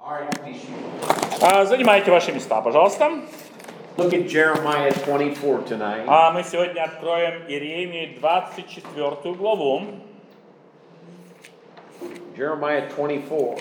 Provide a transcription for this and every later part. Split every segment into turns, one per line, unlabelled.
Занимайте ваши места, пожалуйста.
Look at Jeremiah 24 tonight.
Мы сегодня откроем Иеремии 24 главу.
Jeremiah 24.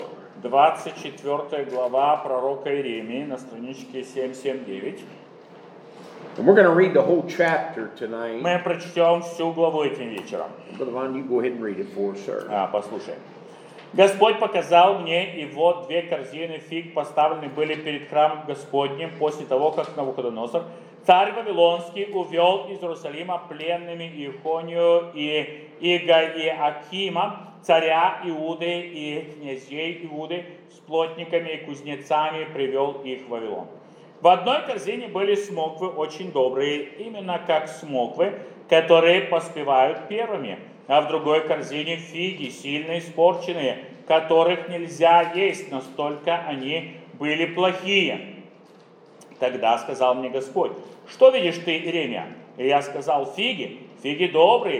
24 глава пророка Иеремии на страничке 779.
And we're going to read the whole chapter tonight.
Мы прочтем всю главу этим вечером.
Brother Von, you go ahead and read it for us, sir.
Послушай. Господь показал мне, и вот 2 корзины фиг поставлены были перед храмом Господним после того, как Навуходоносор, царь Вавилонский, увел из Иерусалима пленными Иехонию и Иоакима, царя Иуды и князей Иуды, с плотниками и кузнецами привел их в Вавилон. В одной корзине были смоквы очень добрые, именно как смоквы, которые поспевают первыми, а в другой корзине фиги, сильно испорченные, которых нельзя есть, настолько они были плохие. Тогда сказал мне Господь: что видишь ты, Иеремия? И я сказал: фиги добрые,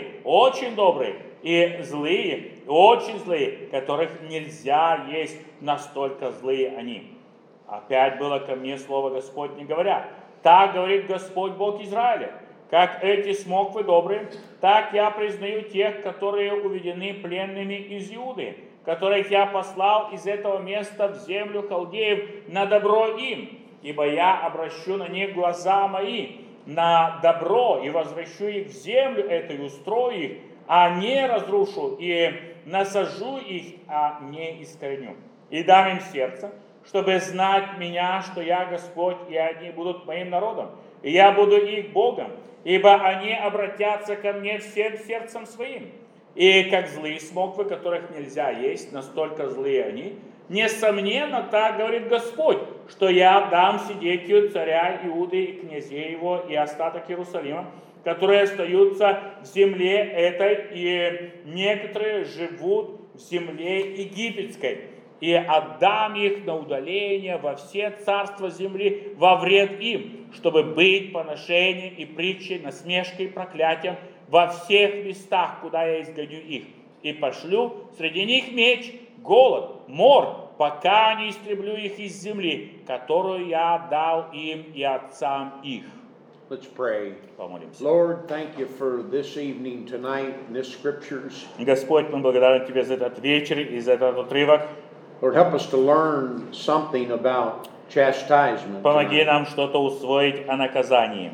и злые, очень злые, которых нельзя есть, настолько злые они. Опять было ко мне слово Господне, говоря: так говорит Господь Бог Израиля, как эти смоквы добрые, так я признаю тех, которые уведены пленными из Иуды, которых я послал из этого места в землю халдеев на добро им, ибо я обращу на них глаза мои на добро и возвращу их в землю эту и устрою их, а не разрушу, и насажу их, а не искореню. И дам им сердце, чтобы знать меня, что я Господь, и они будут моим народом, и я буду их Богом, ибо они обратятся ко мне всем сердцем своим. И как злые смоквы, которых нельзя есть, настолько злые они. Несомненно, так говорит Господь, что я дам Сидекию, царя Иуды и князей его, и остаток Иерусалима, которые остаются в земле этой, и некоторые живут в земле египетской. И отдам их на удаление во все царства земли во вред им, чтобы быть поношением и притчей, насмешкой и проклятием во всех местах, куда я изгоню их. И пошлю среди них меч, голод, мор, пока не истреблю их из земли, которую я дал им и отцам их.
Let's pray.
Помолимся.
Lord, thank you for this evening tonight and this scriptures.
Господь, мы благодарны Тебе за этот вечер и за этот отрывок.
Lord, help us to learn something about chastisement.
Помоги
tonight.
нам что-то усвоить о наказании.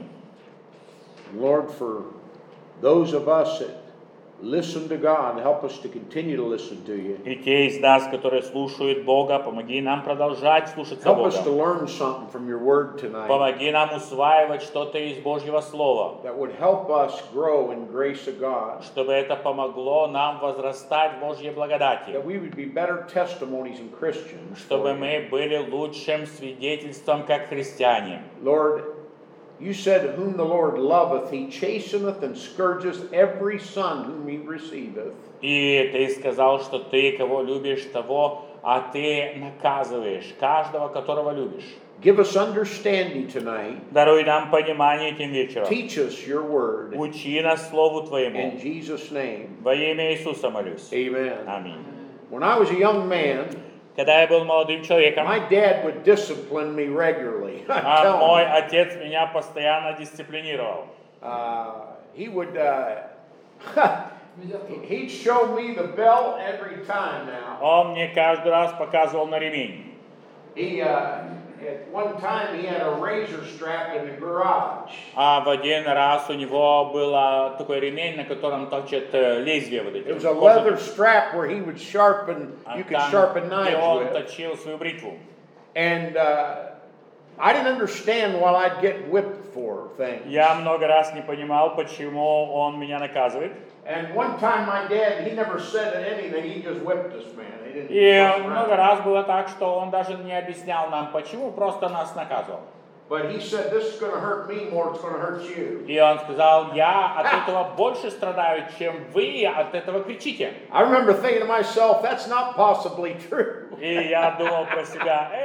Lord, for those of us that listen to God, help us to continue to listen to you.
И те из нас, которые слушают Бога, помоги нам продолжать слушаться
Help us to
Бога.
learn something from your word tonight
Помоги нам усваивать что-то из Божьего Слова,
that would help us grow in grace of God,
чтобы это помогло нам возрастать в Божьей благодати,
that we would be better testimonies and Christians.
чтобы
for you.
мы были лучшим свидетельством как христиане.
Lord, you said, whom the Lord loveth, he chasteneth and scourgeth every son whom he receiveth.
И ты сказал, что ты, кого любишь, того, а ты наказываешь каждого, которого любишь.
Give us understanding tonight.
Даруй нам понимание этим вечером.
Teach us your word.
Учи нас Слову
In
Твоему.
Jesus' name.
Во имя Иисуса молюсь.
Amen.
Аминь.
When I was a young man,
Когда я был молодым человеком,
my dad would discipline me regularly. I tell
мой
him,
отец меня постоянно дисциплинировал.
he would, he'd show me the belt every time now.
Он мне каждый раз показывал на ремень.
He, at one time, he had a razor strap in the garage.
А в один раз у него был такой ремень, на котором торчит лезвие вот эти.
It was a leather strap where he would sharpen, you could sharpen
где
knives
он
with.
точил свою бритву.
And I didn't understand what I'd get whipped for things.
Я много раз не понимал, почему он меня наказывает.
And one time my dad, he never said anything, he just whipped us, man. He didn't
И
fuss
много
around.
раз было так, что он даже не объяснял нам, почему, просто нас наказывал.
But he said, this is going to hurt me more, it's going to hurt you.
И он сказал: я от этого больше страдаю, чем вы от этого кричите.
I remember thinking to myself, that's not possibly true.
И я думал про себя: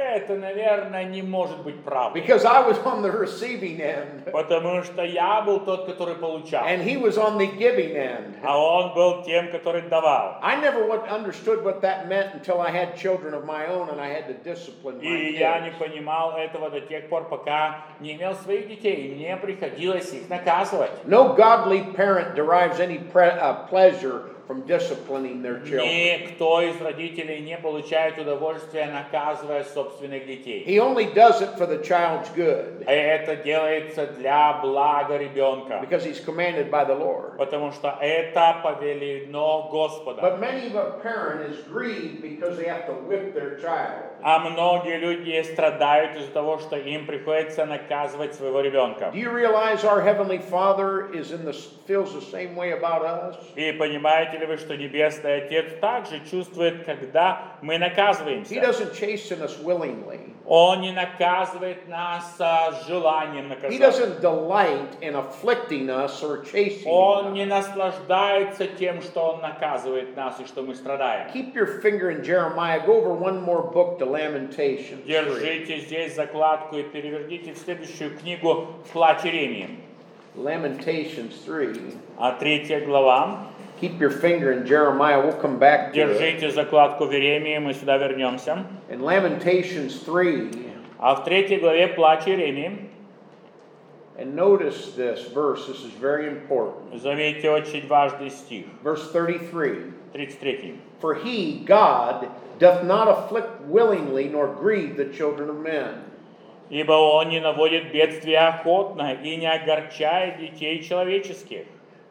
это, наверное, не может быть правдой.
Because I was on the receiving end,
Потому что я был тот, который получал,
and he was on the giving end.
а он был тем, который давал.
I never understood what that meant until I had children of my own and I had to discipline my
И я не
kids.
понимал этого до тех пор, пока не имел своих детей, и мне приходилось их наказывать.
No godly parent derives any pleasure from disciplining their children.
Никто из родителей не получает удовольствия, наказывая собственных детей.
He only does it for the child's good
И это делается для блага ребенка,
because he's commanded by the Lord.
потому что это повелено Господом.
But many of a parent is grieved because they have to whip their child.
А многие люди страдают из-за того, что им приходится наказывать своего ребенка.
Do you realize our Heavenly Father feels the same way about us?
И понимаете ли вы, что Небесный Отец также чувствует, когда мы
He
наказываемся?
doesn't chasten us willingly.
Он не наказывает нас с желанием
He
наказать.
doesn't delight in afflicting us or chasing
Он не
us.
наслаждается тем, что Он наказывает нас и что мы страдаем.
Keep your finger in Jeremiah. Go over one more book to Lamentations 3.
Держите здесь закладку и переверните в следующую книгу «Плач Иеремии».
Lamentations 3.
3 глава.
Keep your finger in Jeremiah. We'll come back to it.
Держите закладку в Иеремии, мы сюда вернемся.
In Lamentations 3,
А в 3 главе «Плач Иеремии»,
and notice this verse. This is very important.
заметьте очень важный стих,
Verse 33.
33.
For he, God, doth not afflict willingly nor grieve the children of men.
«Ибо Он не наводит бедствия охотно и не огорчает детей человеческих».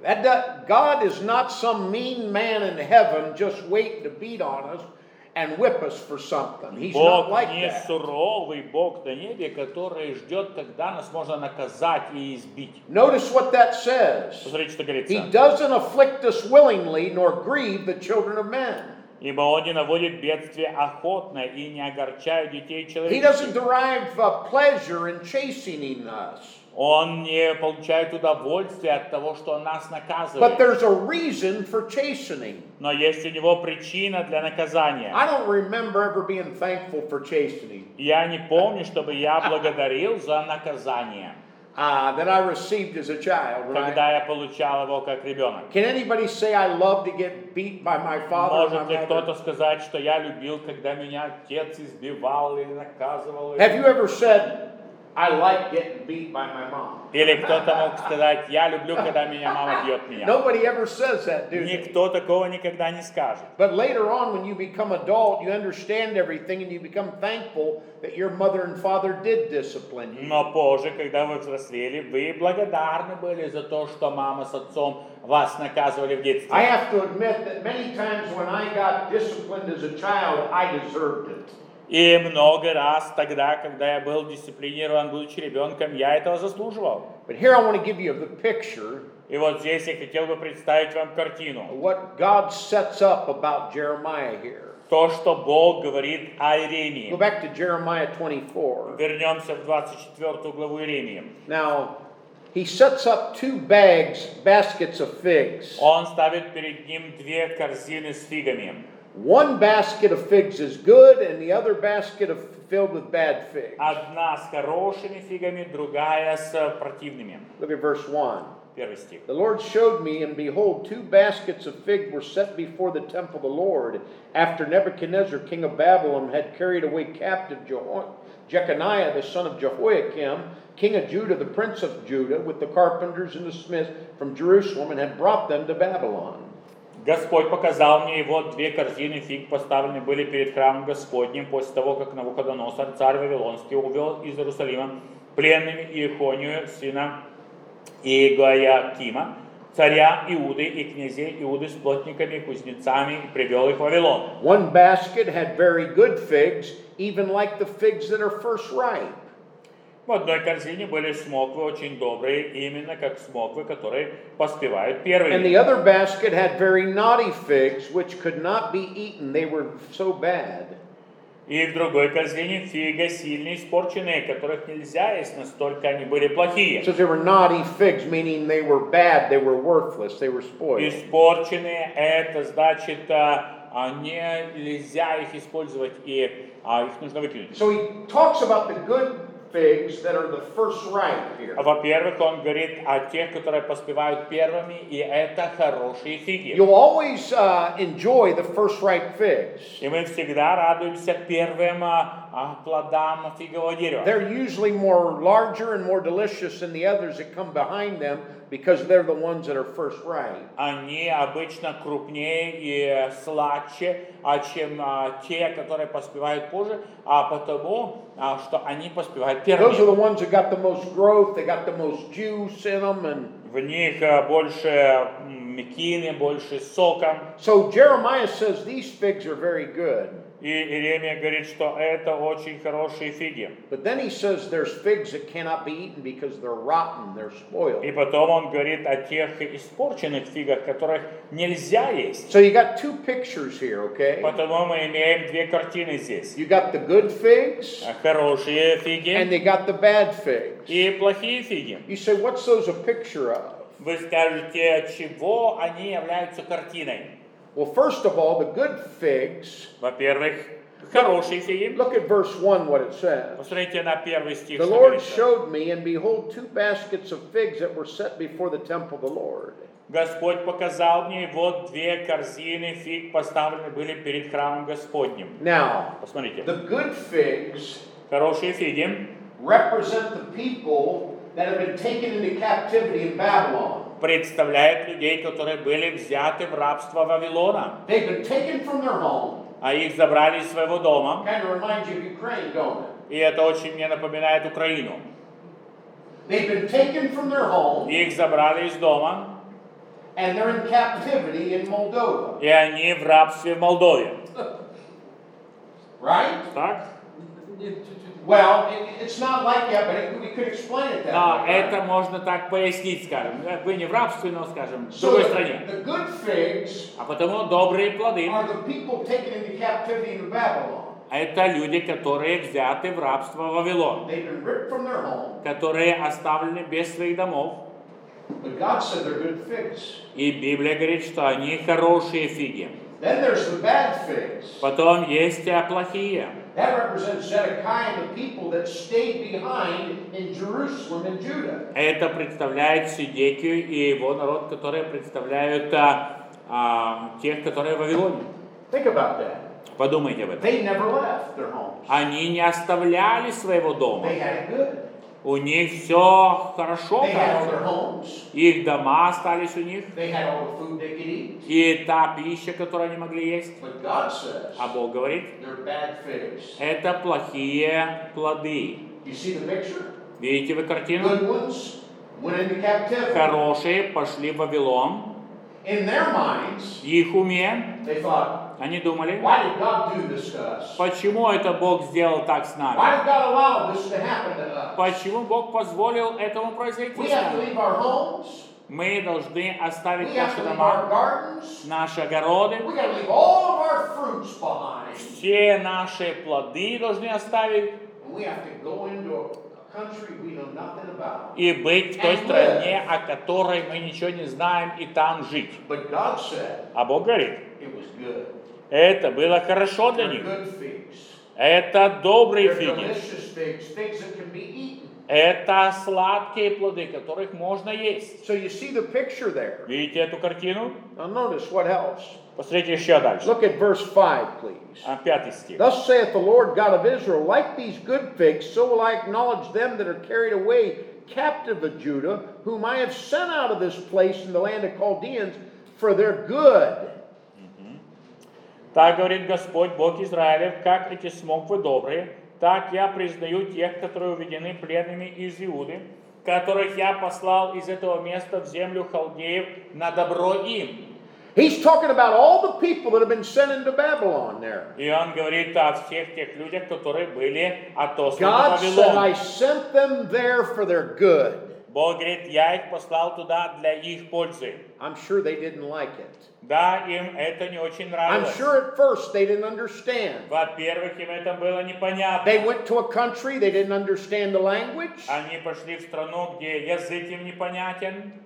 God is not some mean man in heaven just waiting to beat on us and whip us for something. He's not
Бог
like
не
that.
суровый Бог на небе, который ждет, когда нас можно наказать и избить.
Notice what that says.
Посмотрите, что
He
говорится.
doesn't afflict us willingly nor grieve the children of men.
«Ибо Он не наводит бедствия охотно и не огорчает детей
He doesn't
человеческих».
derive pleasure in chastening us.
Он не получает удовольствия от того, что Он нас
But
наказывает.
there's a reason for chastening.
Но есть у Него причина для наказания.
I don't remember ever being thankful for chastening
Я не помню, чтобы я благодарил за наказание,
that I received as a child. Right?
когда я получал его как ребенок.
Can anybody say I love to get beat by my father or
Может ли
my
кто-то
mother?
сказать, что я любил, когда меня отец избивал или наказывал?
Have you ever said, I like getting beat by my mom?
Или кто-то мог сказать, я люблю, когда меня мама бьет меня?
Nobody ever says that, do they?
Никто такого никогда не скажет.
But later on, when you become adult, you understand everything and you become thankful that your mother and father did discipline you.
Но позже, когда вы взрослели, вы благодарны были за то, что мама с отцом вас наказывали в
I
детстве.
have to admit that many times when I got disciplined as a child, I deserved it.
И много раз тогда, когда я был дисциплинирован, будучи ребенком, я этого заслуживал.
But here I want to give you the picture
И вот здесь я хотел бы представить вам картину.
of what God sets up about Jeremiah here.
То, что Бог говорит о
Go
Иеремии.
back to Jeremiah 24.
Вернемся в 24 главу Иеремии.
Now, he sets up two baskets of figs.
Он ставит перед ним две корзины с фигами.
One basket of figs is good, and the other basket of filled with bad figs.
Одна с хорошими фигами, другая с противными.
Look at verse 1.
Первый стих.
The Lord showed me, and behold, two baskets of figs were set before the temple of the Lord, after Nebuchadnezzar, king of Babylon, had carried away captive Jeconiah, the son of Jehoiakim, king of Judah, the prince of Judah, with the carpenters and the smiths from Jerusalem, and had brought them to Babylon.
Господь показал мне, и вот две корзины фиг поставлены были перед храмом Господним после того, как Навуходоносор, царь Вавилонский, увел из Иерусалима пленными Иехонию, сына Иеоякима, царя Иуды и князей Иуды с плотниками и кузнецами, и привел их в Вавилон.
One basket had very good figs, even like the figs that are first ripe.
В одной корзине были смоквы очень добрые, именно как смоквы, которые поспевают первыми.
And the other basket had very naughty figs, which could not be eaten. They were so bad.
И в другой корзине фига сильно испорченные, которых нельзя есть, настолько они были плохие.
So they were naughty figs, meaning they were bad, they were worthless, they were spoiled.
Испорченные, это значит, нельзя их использовать, и а их нужно выкинуть.
So he talks about the good figs that are the first ripe here.
Во-первых, он говорит о тех, которые поспевают первыми, и это хорошие фиги.
You'll always enjoy the first ripe figs.
И мы всегда радуемся первым плодам фигового дерева.
They're usually more larger and more delicious than the others that come behind them because they're the ones that are first ripe.
Они обычно крупнее и сладче, чем те, которые поспевают позже, потому что они поспевают
Those are
первыми.
the ones that got the most growth, they got the most juice in them, and
В них больше мекины, больше сока.
so Jeremiah says these figs are very good.
И Иеремия говорит, что это очень хорошие фиги.
But then he says there's figs that cannot be eaten because they're rotten, they're spoiled.
И потом он говорит о тех испорченных фигах, которых нельзя есть.
So you got two pictures here, okay?
Потому мы имеем две картины здесь.
You got the good figs
Хорошие
and
фиги
they got the bad figs.
и плохие фиги.
You say, what's those a picture of?
Вы скажете, чего они являются картиной?
Well, first of all, the good figs,
Во-первых, хорошие фиги.
look at verse 1, what it says.
Посмотрите на первый стих.
The
что
Lord
говорится.
showed me, and behold, 2 baskets of figs that were set before the temple of the Lord.
Господь показал мне, вот две корзины фиг поставлены были перед храмом Господним.
Now,
Посмотрите.
the good figs
Хорошие фиги
represent the people that have been taken into captivity in Babylon.
представляют людей, которые были взяты в рабство Вавилона.
They've been taken from their home.
А их забрали из своего дома.
Kind of reminds you of Ukraine, don't it?
И это очень мне напоминает Украину.
They've been taken from their home,
Их забрали из дома,
and they're in captivity in Moldova.
и они в рабстве в Молдове.
Right?
Так?
Well, it's not like that, but we could explain it that
Но
way.
это можно так пояснить, скажем. Вы не в рабстве, но, скажем, в
So
другой стране.
the good figs
А потому добрые плоды
are the people taken into captivity in Babylon.
– это люди, которые взяты в рабство в Вавилон,
They've been ripped from their home,
которые оставлены без своих домов.
but God said they're good figs.
И Библия говорит, что они хорошие фиги.
Then there's the bad figs.
Потом есть плохие.
That represents Zedekiah and the people that stayed behind in Jerusalem and Judah.
Это представляет Сидекию и его народ, которые представляют тех, которые в Вавилоне.
Think about that.
Подумайте об этом.
They never left their homes.
Они не оставляли своего дома.
They had it good.
У них все хорошо,
They had all
кажется.
their homes.
Их дома остались у них.
They had all the food they could eat.
И та пища, которую они могли есть.
But God says
А Бог говорит,
they're bad figs.
это плохие плоды.
You see the picture?
Видите вы картину?
Good ones went into captivity.
Хорошие пошли в Вавилон.
In their minds,
В их уме
they thought,
они думали,
why did God do this to us?
почему это Бог сделал так с нами?
Why did God allow this to happen to us?
Почему Бог позволил этому произойти
We
с
have to
нами?
leave our homes.
Мы должны
We
оставить
have
наши
to leave
дома,
our gardens.
наши огороды,
We got to leave all of our fruits behind.
все наши плоды должны оставить
And we have to go into a country we know nothing about.
и быть в той стране, о которой мы ничего не знаем, и там жить.
But God said
А Бог говорит,
it was good.
это было хорошо для
They're
них.
good figs.
Это добрые
They're
фиги.
delicious figs, figs that can be eaten.
Это сладкие плоды, которых можно есть.
So you see the picture there.
Видите эту картину?
Now notice what else.
Посмотрите еще дальше.
Look at verse 5, please.
5 стих.
Thus saith the Lord God of Israel, like these good figs, so will I acknowledge them that are carried away captive of Judah, whom I have sent out of this place in the land of Chaldeans, for their good.
Так говорит Господь, Бог Израилев, как эти смоквы добрые, так я признаю тех, которые уведены пленными из Иуды, которых я послал из этого места в землю халдеев на добро им.
He's talking about all the people that have been sent into Babylon there.
И он говорит о всех тех людях, которые были отосланы в
God said,
Вавилон.
I sent them there for their good.
Бог говорит, я их послал туда для их пользы.
I'm sure they didn't like it.
Да, им это не очень
I'm
нравилось.
sure at first they didn't understand.
Во-первых, им это было непонятно.
They went to a country, they didn't understand the language.
Они пошли в страну, где язык им непонятен.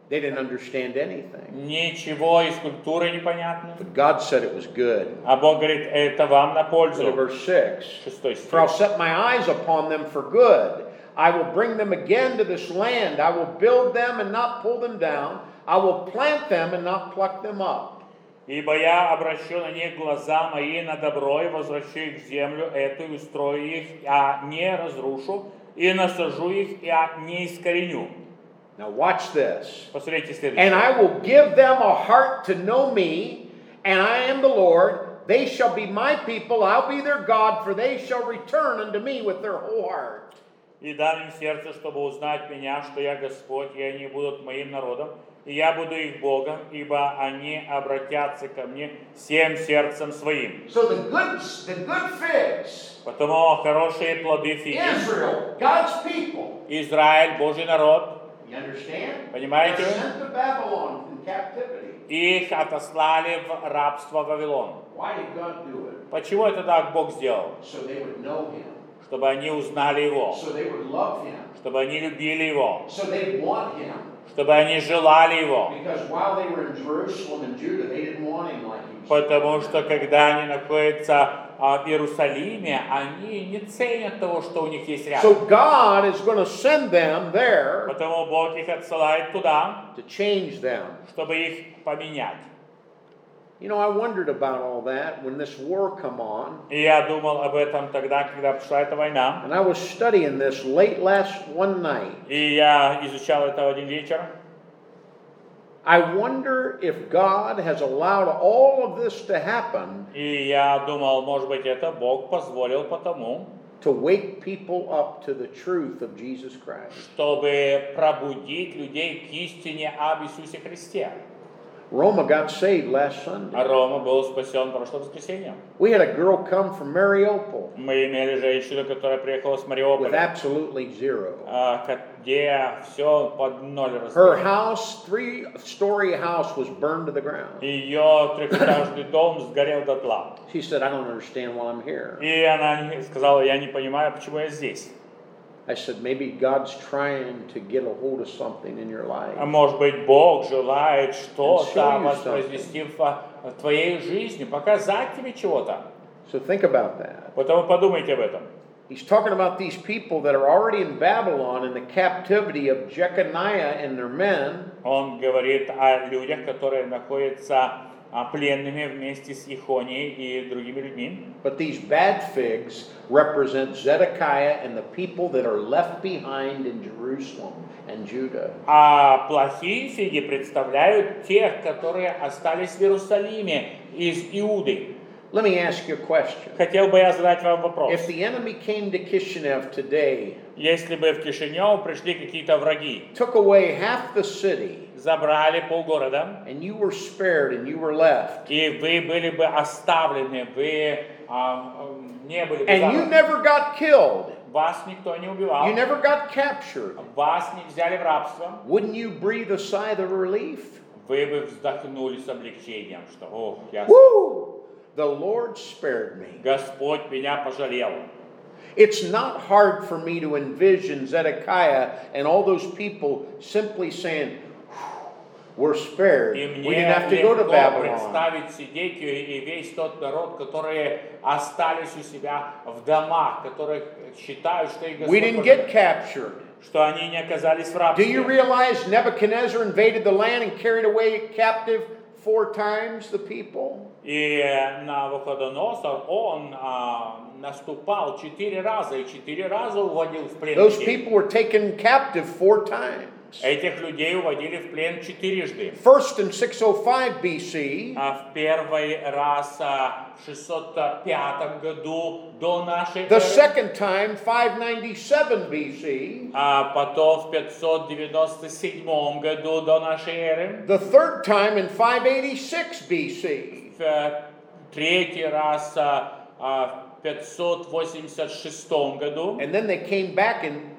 They didn't understand anything.
Ничего из культуры не понятно.
But God said it was good.
А Бог говорит, это вам на
Look at
пользу.
verse 6.
6
For I'll
стих.
set my eyes upon them for good. I will bring them again to this land. I will build them and not pull them down. I will plant them and not pluck them up.
Ибо я обращу на них глаза мои на добро и возвращу их в землю эту и устрою их, а не разрушу, и насажу их, а не искореню.
Now watch this.
Посмотрите следующее.
And I will give them a heart to know me, and I am the Lord. They shall be my people, I'll be their God, for they shall return unto me with their whole heart.
И дам им сердце, чтобы узнать меня, что я Господь, и они будут моим народом, и я буду их Богом, ибо они обратятся ко мне всем сердцем своим.
So the good figs,
Потому хорошие плоды фиги,
Israel, God's people.
Израиль, Божий народ,
You understand?
Понимаете?
They're sent to Babylon in captivity.
их отослали в рабство Вавилон.
Why did God do it?
Почему это так Бог сделал?
So they would know Him.
Чтобы они узнали Его,
So they would love Him.
чтобы они любили Его,
So they'd want Him.
чтобы они желали Его.
Because while they were in Jerusalem and Judah, they didn't want Him like He was.
Потому что когда они находятся в Иерусалиме, они не ценят того, что у них есть рядом.
So God is going to send them there
Потому Бог их отсылает туда,
to change them.
чтобы их поменять.
You know, I wondered about all that when this war come on.
И я думал об этом тогда, когда пришла эта война.
And I was studying this late last one night.
И я изучал это в один вечер.
I wonder if God has allowed all of this to happen
И я думал, может быть, это Бог позволил потому,
to wake people up to the truth of Jesus Christ.
чтобы пробудить людей к истине об Иисусе Христе.
Roma got saved last Sunday.
А Рома был спасен в прошлое воскресенье.
We had a girl come from Mariupol
Мы имели женщину, которая приехала с
with
Мариуполя,
absolutely zero.
где все под ноль
Her
разбито.
house, 3-story house, was burned to the ground.
Ее трехэтажный дом сгорел дотла.
She said, I don't understand why I'm here.
И она сказала, я не понимаю, почему я здесь.
I said, maybe God's trying to get a hold of something in your life.
А может быть, Бог желает что-то
show you
воспроизвести в твоей жизни, показать тебе чего-то.
So think about that.
Потому подумайте об этом.
He's talking about these people that are already in Babylon in the captivity of Jeconiah and their men.
Он говорит о людях, которые находятся пленными вместе с Ихонией и другими людьми.
But these bad figs represent Zedekiah and the people that are left behind in Jerusalem and Judah.
А плохие фиги представляют тех, которые остались в Иерусалиме из Иуды.
Let me ask you a question.
Хотел бы я задать вам вопрос.
If the enemy came to Kishinev today,
Если бы в Кишинев пришли какие-то враги,
took away half the city,
забрали полгорода,
and you were spared and you were left,
и вы были бы оставлены, вы не были бы
and you
забраны,
never got killed,
вас никто не убивал,
you never got captured,
вас не взяли в рабство,
wouldn't you breathe a sigh of relief?
вы бы вздохнули с облегчением, что, ох,
Woo! The Lord spared me.
Господь меня пожалел.
It's not hard for me to envision Zedekiah and all those people simply saying, we're spared.
И
We
мне
didn't have to go to
легко
Babylon.
представить Сидекию и весь тот народ, которые остались у себя в домах, которые считают, что их
We
Господь
didn't
пожалел,
get captured.
что они не оказались в
Do you
рабстве.
realize Nebuchadnezzar invaded the land and carried away captive 4 times the people?
И Навуходоносор, он наступал 4 раза, и 4 раза уводил в плен
Those
людей.
people were taken captive 4 times.
Этих людей уводили в плен 4-жды.
First in 605 BC,
В первый раз в 605 году до нашей
the
эры,
second time 597 BC,
а потом в 597 году до нашей эры,
the third time in 586 BC.
в третий раз в 586 году,
And then they came back in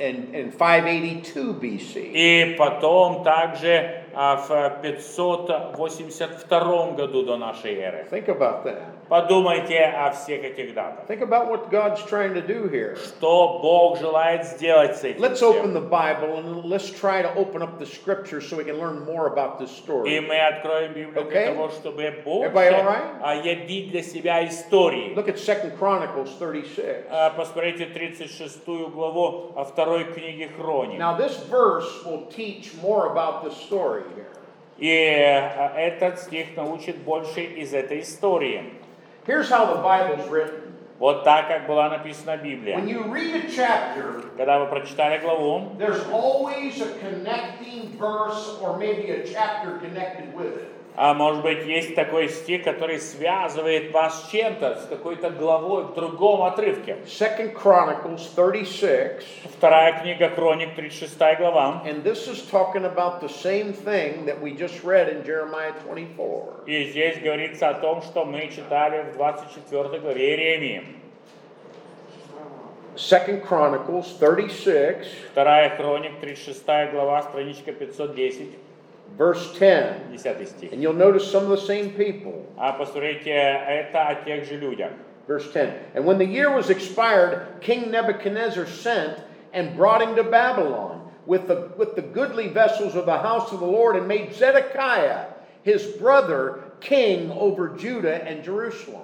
582 BC.
и потом также в 582 году до нашей эры.
Think about that.
Подумайте о всех этих датах.
Think about what God's trying to do here.
Что Бог желает сделать с этим
Let's
всем.
open the Bible and let's try to open up the scriptures so we can learn more about this
И
story.
мы откроем Библию
Okay?
для того, чтобы
Everybody all right?
больше явить для себя истории.
Look at 2 Chronicles 36.
Посмотрите 36 главу 2 книги Хроник.
Now this verse will teach more about this story here.
И этот стих научит больше из этой истории.
Here's how the Bible's written.
Вот так, как была написана Библия.
When you read a chapter,
Когда вы прочитали главу,
there's always a connecting verse or maybe a chapter connected with it.
может быть, есть такой стих, который связывает вас с чем-то, с какой-то главой в другом отрывке.
2 Chronicles 36,
Вторая книга Хроник, 36 глава.
and this is talking about the same thing that we just read in Jeremiah 24.
И здесь говорится о том, что мы читали в 24 главе Иеремии.
2 Chronicles 36,
Вторая Хроник, 36 глава, страничка 510,
verse 10.
10 стих.
And you'll notice some of the same people.
Посмотрите, это о тех же людях.
Verse 10. And when the year was expired, King Nebuchadnezzar sent and brought him to Babylon with the goodly vessels of the house of the Lord, and made Zedekiah his brother king over Judah and Jerusalem.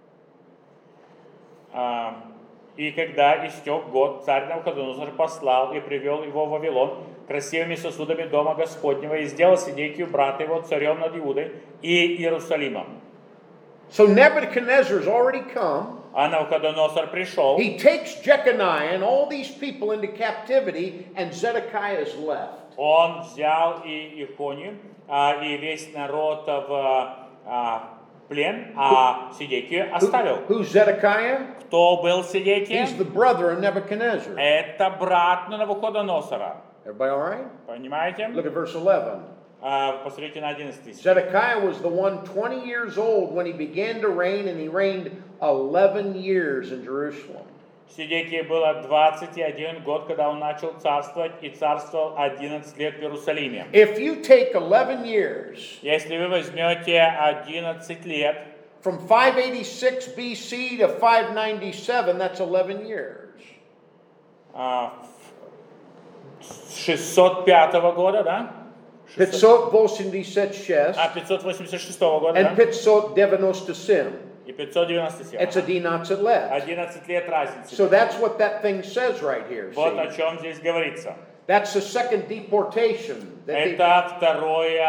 И когда истек год, царь Навуходоносор послал и привел его в Вавилон красивыми сосудами дома Господнего и сделал Сидекию, брата его, царем над Иудой и Иерусалимом.
So Nebuchadnezzar's already come.
А Навуходоносор пришел,
He takes Jeconiah and all these people into captivity, and Zedekiah is left.
он взял и Ихонию, и весь народ в плен, а Сидекию оставил.
Who's Zedekiah?
Кто был Сидекия?
He's the brother of Nebuchadnezzar.
Это брат Навуходоносора.
Everybody all right?
Понимаете?
Look at verse 11.
Посмотрите на 11 стих.
Zedekiah was the one 20 years old when he began to reign, and he reigned 11 years in Jerusalem.
Сидекии было 21 год, когда он начал царствовать, и царствовал 11 лет в Иерусалиме.
If you take 11 years
Если вы возьмете 11 лет,
from 586 BC to 597, that's 11 years.
С 605 года, да?
586,
586 года,
and
да?
597.
И 597.
It's a 11 left.
11 лет разницы.
So that's what that thing says right here.
Вот
See?
о чем здесь говорится.
That's the second deportation.
Это второе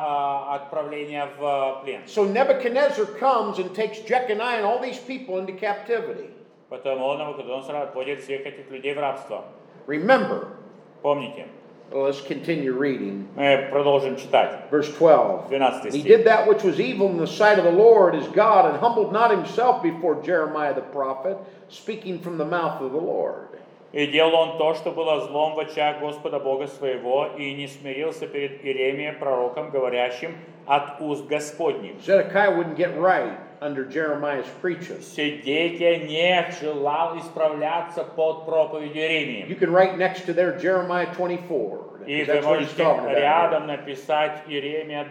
отправление в плен.
So Nebuchadnezzar comes and takes Jeconiah and all these people into captivity.
Потому Навуходоносор отводит всех этих людей в рабство.
Remember,
Помните.
well, let's continue reading.
Мы продолжим читать.
Verse 12.
12
He
стих.
did that which was evil in the sight of the Lord his God, and humbled not himself before Jeremiah the prophet, speaking from the mouth of the Lord.
И делал он то, что было злом в очах Господа Бога своего, и не смирился перед Иеремией пророком, говорящим от уст Господних.
Zedekiah wouldn't get right under Jeremiah's preaching.
Сидекия не желал исправляться под проповедью
You
Иеремии.
can write next to there Jeremiah 24.
И
because
вы
That's what he's
можете
talking about.
рядом написать Иеремия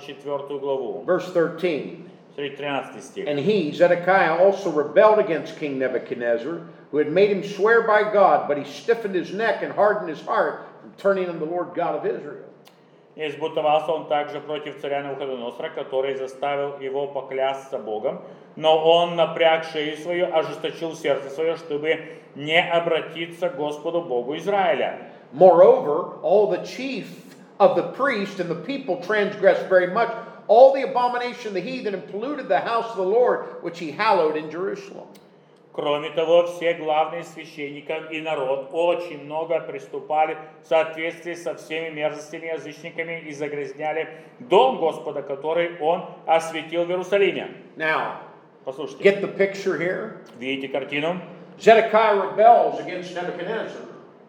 24 главу.
Verse 13.
Смотрите, 13 стих.
And he, Zedekiah, also rebelled against King Nebuchadnezzar, who had made him swear by God, but he stiffened his neck and hardened his heart from turning on the Lord God of Israel.
И сбунтовался он также против царя Навуходоносора, который заставил его поклясться Богом, но он, напряг шею свою, ожесточил сердце свое, чтобы не обратиться к Господу Богу Израиля.
Moreover, all the chief of the priests and the people transgressed very much, all the abomination of the heathen, and polluted the house of the Lord, which he hallowed in Jerusalem.
Кроме того, все главные священники и народ очень много приступали в соответствии со всеми мерзостями язычниками и загрязняли дом Господа, который он осветил в Иерусалиме.
Now,
Послушайте,
get the picture here.
видите картину?
Zedekiah rebels against Nebuchadnezzar.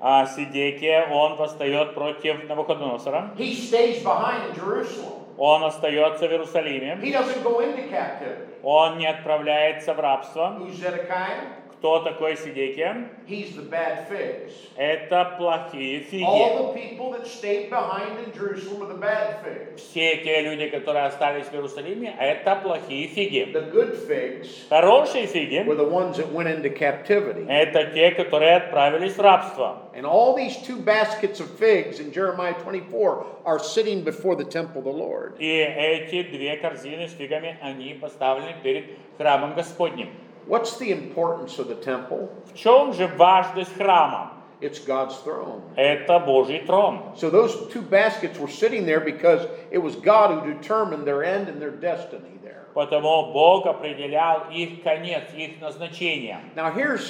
Сидекия, он восстает против Навуходоносора.
He stays behind in Jerusalem.
Он остается в Иерусалиме.
He doesn't go into captivity.
Он не отправляется в рабство.
Who's Zedekiah?
Кто такой Сидекия?
He's the bad figs.
Это плохие фиги.
All the people that stayed behind in Jerusalem were the bad figs.
Все те люди, которые остались в Иерусалиме, это плохие фиги.
The good figs
Хорошие фиги
were the ones that went into captivity.
это те, которые отправились в рабство.
And all these 2 baskets of figs in Jeremiah 24 are sitting before the temple of the Lord.
И эти 2 корзины с фигами, они поставлены перед храмом Господним.
What's the importance of the temple?
В чем же важность храма?
It's God's throne.
Это Божий трон.
So those 2 baskets were sitting there because it was God who determined their end and their destiny there.
Потому Бог определял их конец, их назначение.
Now here's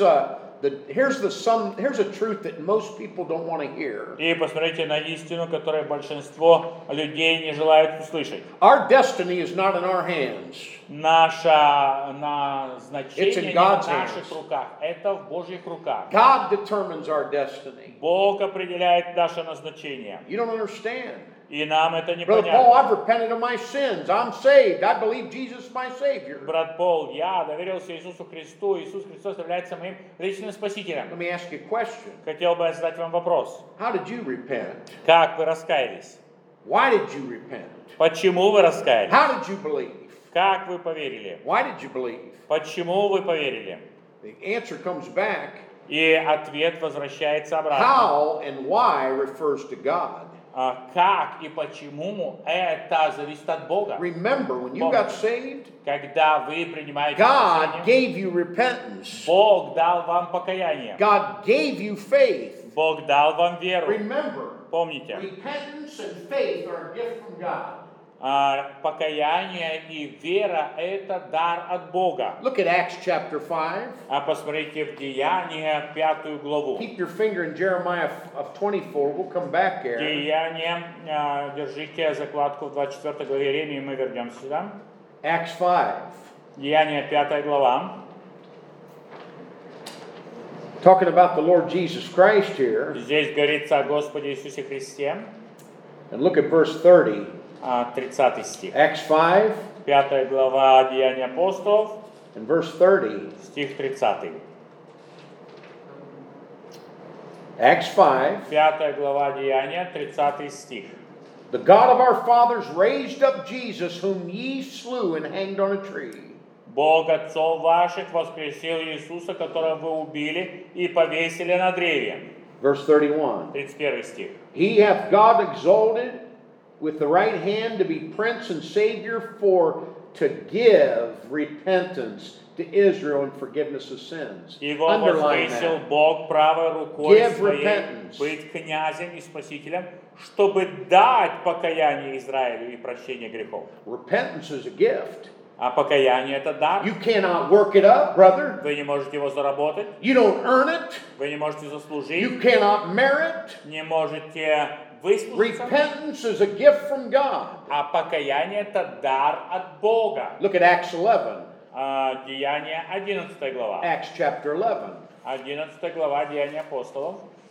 a truth that most people don't want to hear.
И посмотрите на истину, которую большинство людей не желают услышать.
Our destiny is not in our hands.
Наше
It's
назначение
in
не в
God's
наших
hands.
руках, это в Божьих руках.
God determines our destiny.
Бог определяет наше назначение.
You don't understand.
И нам это
Brother Paul,
непонятно.
I've repented of my sins. I'm saved. I believe Jesus is my Savior.
Брат Пол, я доверился Иисусу Христу. Иисус Христос является моим личным спасителем.
Let me ask you a question.
Хотел бы задать вам вопрос.
How did you repent?
Как вы раскаялись?
Why did you repent?
Почему вы раскаялись?
How did you believe?
Как вы поверили?
Why did you believe?
Почему вы поверили?
The answer comes back.
И ответ возвращается обратно.
How and why refers to God.
Как и почему это зависит от Бога.
Remember, when you got saved,
Когда вы принимаете
God
спасение,
gave you repentance.
Бог дал вам покаяние.
God gave you faith.
Бог дал вам веру.
Remember,
Помните,
repentance and faith are a gift from God.
покаяние и вера – это дар от Бога.
Look at Acts chapter 5.
Посмотрите в Деяния 5 главу.
Keep your finger in Jeremiah of 24. We'll come back there.
Деяния, держите закладку в 24 главе Иеремии, мы вернемся сюда.
Acts 5.
Деяния 5 глава.
Talking about the Lord Jesus Christ here.
Здесь говорится о Господе Иисусе Христе.
And look at verse 30.
30 стих.
Acts 5
5 глава Деяния апостолов,
and verse 30.
стих 30.
Acts 5.
5 глава Деяния, 30 стих.
The God of our fathers raised up Jesus, whom ye slew and hanged on a tree.
Бог отцов ваших воскресил Иисуса, которого вы убили и повесили на древе.
Verse 31.
31 стих.
He hath God exalted with the right hand to be prince and savior, for to give repentance to Israel and forgiveness of sins.
Его
Underline
возвысил
that.
Бог правой рукой
Give
своей
repentance.
быть князем и спасителем, чтобы дать покаяние Израилю и прощение грехов.
Repentance is a gift.
А покаяние – это дар.
You cannot work it up, brother.
Вы не можете его заработать,
You don't earn it.
вы не можете заслужить,
You cannot merit.
не можете выслужиться.
Repentance is a gift from God.
А покаяние – это дар от Бога.
Look at Acts 11.
Деяния 11 глава.
Acts chapter 11.
11 глава Деяния апостолов.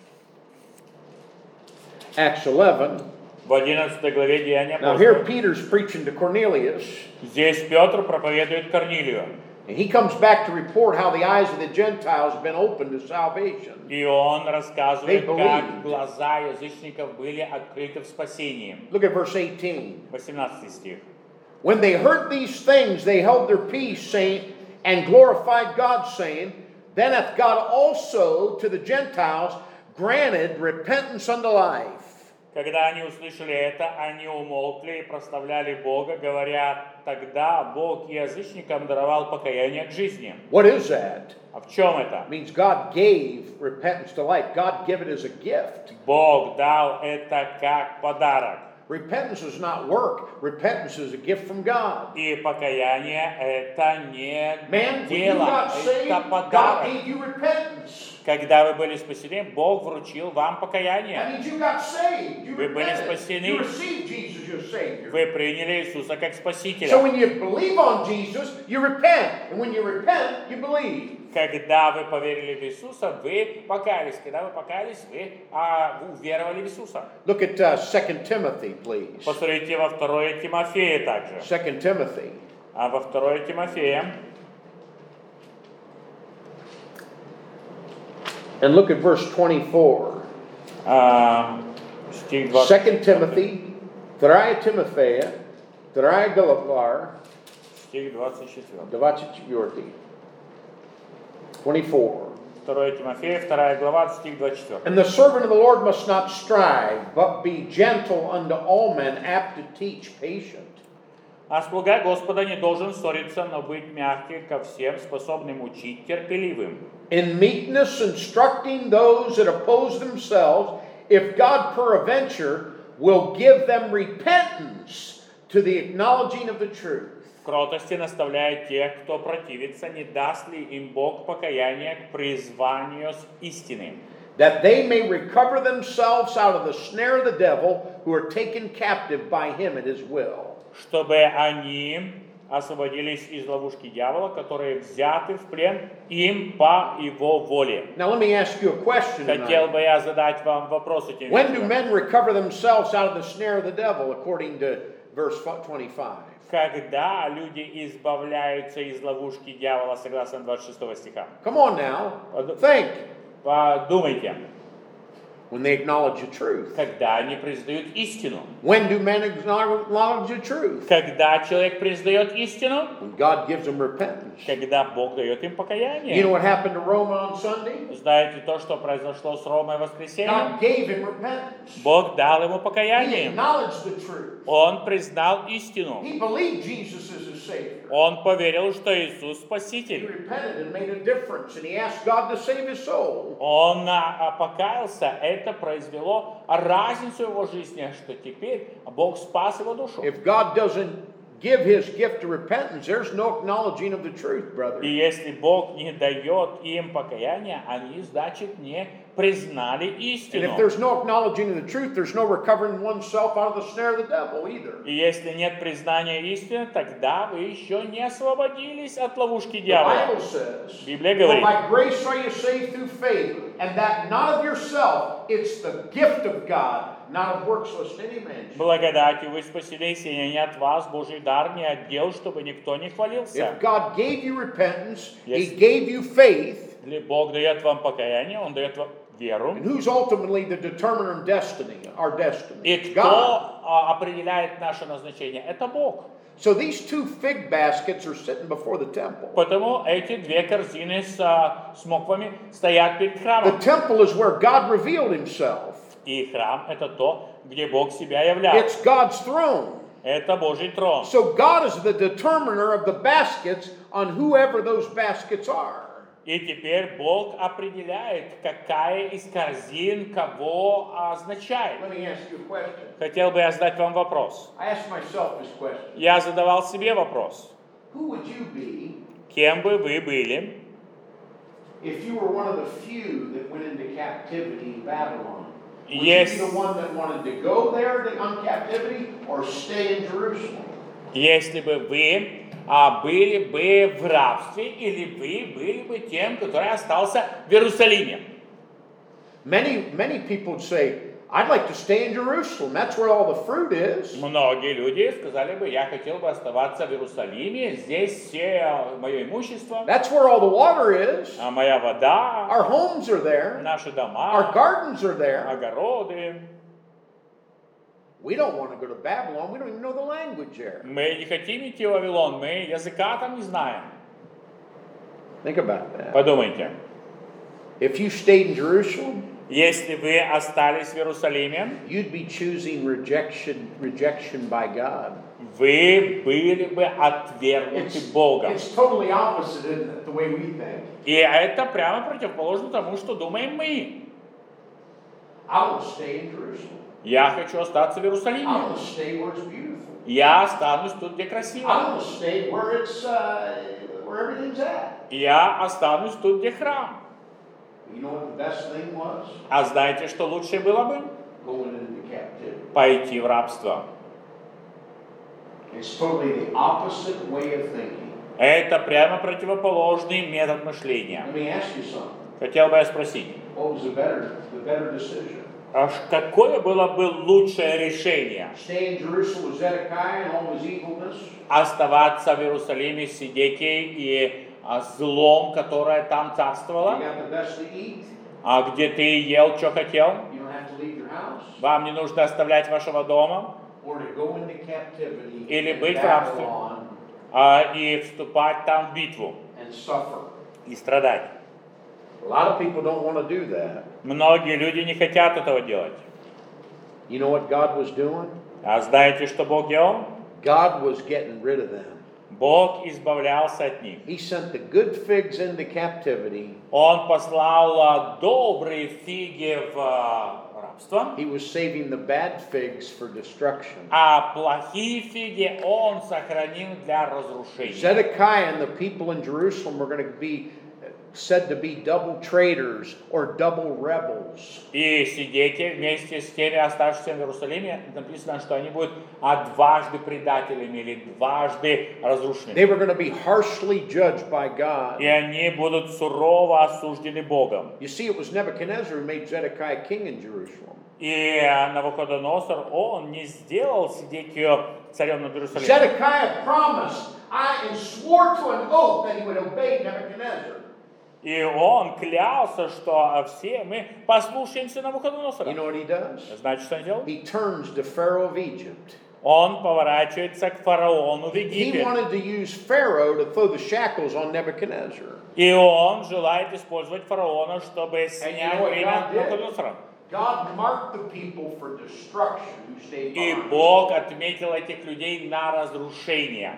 Acts 11.
В 11 главе Деяния
Now here
апостолов.
Peter's preaching to Cornelius.
Здесь Петр проповедует Корнилию.
And he comes back to report how the eyes of the Gentiles have been opened to salvation.
И он рассказывает,
They
как
believed.
глаза язычников были открыты в спасении.
Look at verse 18.
18 стих.
When they heard these things, they held their peace, saying, and glorified God, saying, Then hath God also to the Gentiles granted repentance unto life.
Когда они услышали это, они умолкли и прославляли Бога, говоря, тогда Бог язычникам даровал покаяние к жизни.
What is that?
А в чем это?
It means God gave repentance to life. God gave it as a gift.
Бог дал это как подарок.
Repentance is not work. Repentance is a gift from God.
И покаяние это не
Man, when you
дело,
got saved,
это
God
подарок.
gave you repentance.
Когда вы были спасены, Бог вручил вам покаяние.
That means you got saved. You
Вы были
repented.
спасены.
You received Jesus, your Savior.
Вы приняли Иисуса как Спасителя.
So when you believe on Jesus, you repent. And when you repent, you believe.
Когда вы поверили в Иисуса, вы покаялись. Когда вы покаялись, вы уверовали в Иисуса.
Look at 2 Timothy, please.
Посмотрите во 2 Тимофея также.
2 Timothy.
А во 2 Тимофея,
And look at verse 24.
Стих
2
20.
Timothy, 2 Тимофея, 2 Глава,
Стих 24.
24. 24.
2 Тимофея, 2 глава, стих 24.
And the servant of the Lord must not strive, but be gentle unto all men, apt to teach, patient.
А слуга Господа не должен ссориться, но быть мягким ко всем, способным учить, терпеливым.
In meekness instructing those that oppose themselves, if God peradventure will give them repentance to the acknowledging of the truth.
В кротости наставляя тех, кто противится, не даст ли им Бог покаяние к призванию с истины,
That they may recover themselves out of the snare of the devil, who are taken captive by him at his will.
чтобы они освободились из ловушки дьявола, которые взяты в плен им по его воле.
Now let me ask you a question
Хотел
tonight.
бы я задать вам вопрос этим
When do
вечером.
men recover themselves out of the snare of the devil, according to verse 25?
Когда люди избавляются из ловушки дьявола, согласно 26 стиха?
Come on now, think.
Подумайте,
When they acknowledge the truth.
когда они признают истину.
When do men acknowledge the truth?
Когда человек признает истину,
When God gives them repentance.
когда Бог дает им
You know
покаяние.
what happened to Roma on Sunday?
Знаете то, что произошло с Ромой в воскресенье?
God gave him repentance.
Бог дал ему
He
покаяние.
acknowledged the truth.
Он признал истину.
He believed Jesus is his Savior.
Он поверил, что Иисус
He
Спаситель.
repented and made a difference, and he asked God to save his soul.
Он покаялся. Это произвело разницу в его жизни, что теперь Бог спас его душу.
If God doesn't give his gift to repentance, there's no acknowledging of the truth, brother.
И если Бог не дает им покаяния, они, значит, не признали
And if
истину.
there's no acknowledging of the truth, there's no recovering oneself out of the snare of the devil either.
И если нет признания истины, тогда вы еще не освободились от ловушки
The
дьявола.
Bible says,
Библия
"For
говорит,
by grace are you saved through faith, and that not of yourself, it's the gift of God, not of works, lest any man should."
благодатью вы спасились, и не от вас, Божий дар, не от дел, чтобы никто не хвалился.
If God gave you repentance,
Yes.
He gave you faith,
Если Бог дает вам покаяние, Он дает вам веру.
and who's ultimately the determiner of destiny, our destiny?
И
It's God.
кто определяет наше назначение? Это Бог.
So these two fig baskets are sitting before the temple.
Поэтому эти две корзины с моквами стоят перед
The
храмом.
temple is where God revealed Himself.
И храм — это то, где Бог себя являл.
It's God's throne.
Это Божий трон.
So God is the determiner of the baskets on whoever those baskets are.
И теперь Бог определяет, какая из корзин кого означает.
Let me ask you a question.
Хотел бы я задать вам вопрос.
I asked myself this question.
Я задавал себе вопрос.
Who would you be
Кем бы вы были,
if you were one of the few that went into captivity in Babylon? Would
Yes.
you be the one that wanted to go there on captivity or stay in Jerusalem?
если бы вы были бы в рабстве, или вы были бы тем, который остался в Иерусалиме?
Many people would say, I'd like to stay in Jerusalem. That's where all the fruit is.
Многие люди сказали бы, я хотел бы оставаться в Иерусалиме, здесь все мое имущество,
That's where all the water is.
моя вода,
Our homes are there.
наши
Our
дома,
gardens are there.
огороды.
We don't want to go to Babylon. We don't even know the language there.
Мы не хотим идти в Вавилон, мы языка там не знаем.
Think about that.
Подумайте,
If you stayed in Jerusalem,
если вы остались в Иерусалиме,
you'd be choosing rejection by God.
вы были бы отвергнуты Богом.
It's totally opposite, isn't it, the way we think?
И это прямо противоположно тому, что думаем мы.
I want to stay in Jerusalem.
Я хочу остаться в
I
Иерусалиме.
want to stay where it's beautiful.
Я останусь тут, где
I
красиво.
want to stay where it's where everything's at.
Я останусь тут, где храм.
You know what the best thing was?
А знаете, что лучше было бы?
Going into captivity.
Пойти в рабство.
It's totally the opposite way of thinking.
Это прямо противоположный метод мышления.
Let me ask you something.
Хотел бы я спросить,
What was the better decision?
какое было бы лучшее решение?
Stay in Jerusalem with Zedekiah and all his evilness?
Оставаться в Иерусалиме с Сидекией и злом, которое там
You
царствовало?
got the best to eat?
где ты ел, что хотел.
You don't have to leave your house.
Вам не нужно оставлять вашего дома
Or to go into captivity
или
in
быть в рабстве,
Babylon
и вступать там в битву
and suffer.
и страдать.
A lot of people don't want to do that.
Многие люди не хотят этого делать.
You know what God was doing?
А знаете, что Бог делал?
God was getting rid of them.
Бог избавлялся от них.
He sent the good figs into captivity.
Он послал добрые фиги в рабство,
He was saving the bad figs for destruction.
а плохие фиги Он сохранил для разрушения.
Zedekiah and the people in Jerusalem were going to be said to be double traitors or double rebels.
И сидите вместе с теми оставшимися в Иерусалиме, написано, что они будут дважды предателями или дважды разрушенными.
They were going to be harshly judged by God.
И они будут сурово осуждены Богом.
You see, it was Nebuchadnezzar who made Zedekiah king in Jerusalem.
И Навуходоносор, он не сделал Сидекию царем над Иерусалимом.
Zedekiah promised and swore to an oath that he would obey Nebuchadnezzar.
И он клялся, что все мы послушаемся Навуходоносора.
You know what he does?
Значит, что он делал?
He turns to Pharaoh of Egypt.
Он поворачивается к фараону в
He
Египет.
wanted to use Pharaoh to throw the shackles on Nebuchadnezzar.
И он желает использовать фараона, чтобы снять
you know what
время
God did?
Навуходоносора.
God marked the people for destruction who stayed
И
behind.
Бог отметил этих людей на разрушение.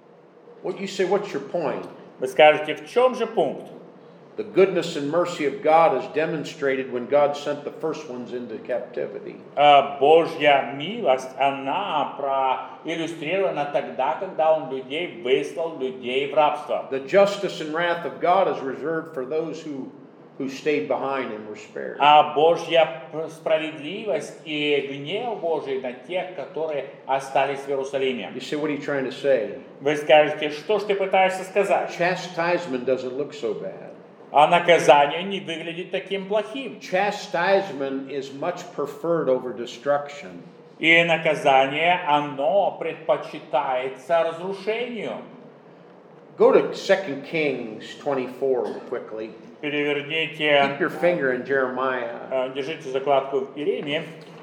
What you say, what's your point?
Вы скажете, в чем же пункт?
The goodness and mercy of God is demonstrated when God sent the first ones into captivity.
Божья милость, она проиллюстрирована тогда, когда Он людей выслал, людей в рабство.
The justice and wrath of God is reserved for those who stayed behind and were spared.
А Божья справедливость и гнев Божий на тех, которые остались в Иерусалиме.
You say, what are you trying to say?
Вы скажете, что ж ты пытаешься сказать?
Chastisement doesn't look so bad.
А наказание не выглядит таким плохим.
Chastisement is much preferred over destruction.
И наказание, оно предпочитается разрушению.
Go to 2 Kings 24 quickly.
Переверните,
Keep your finger in Jeremiah.
держите закладку в Иеремии,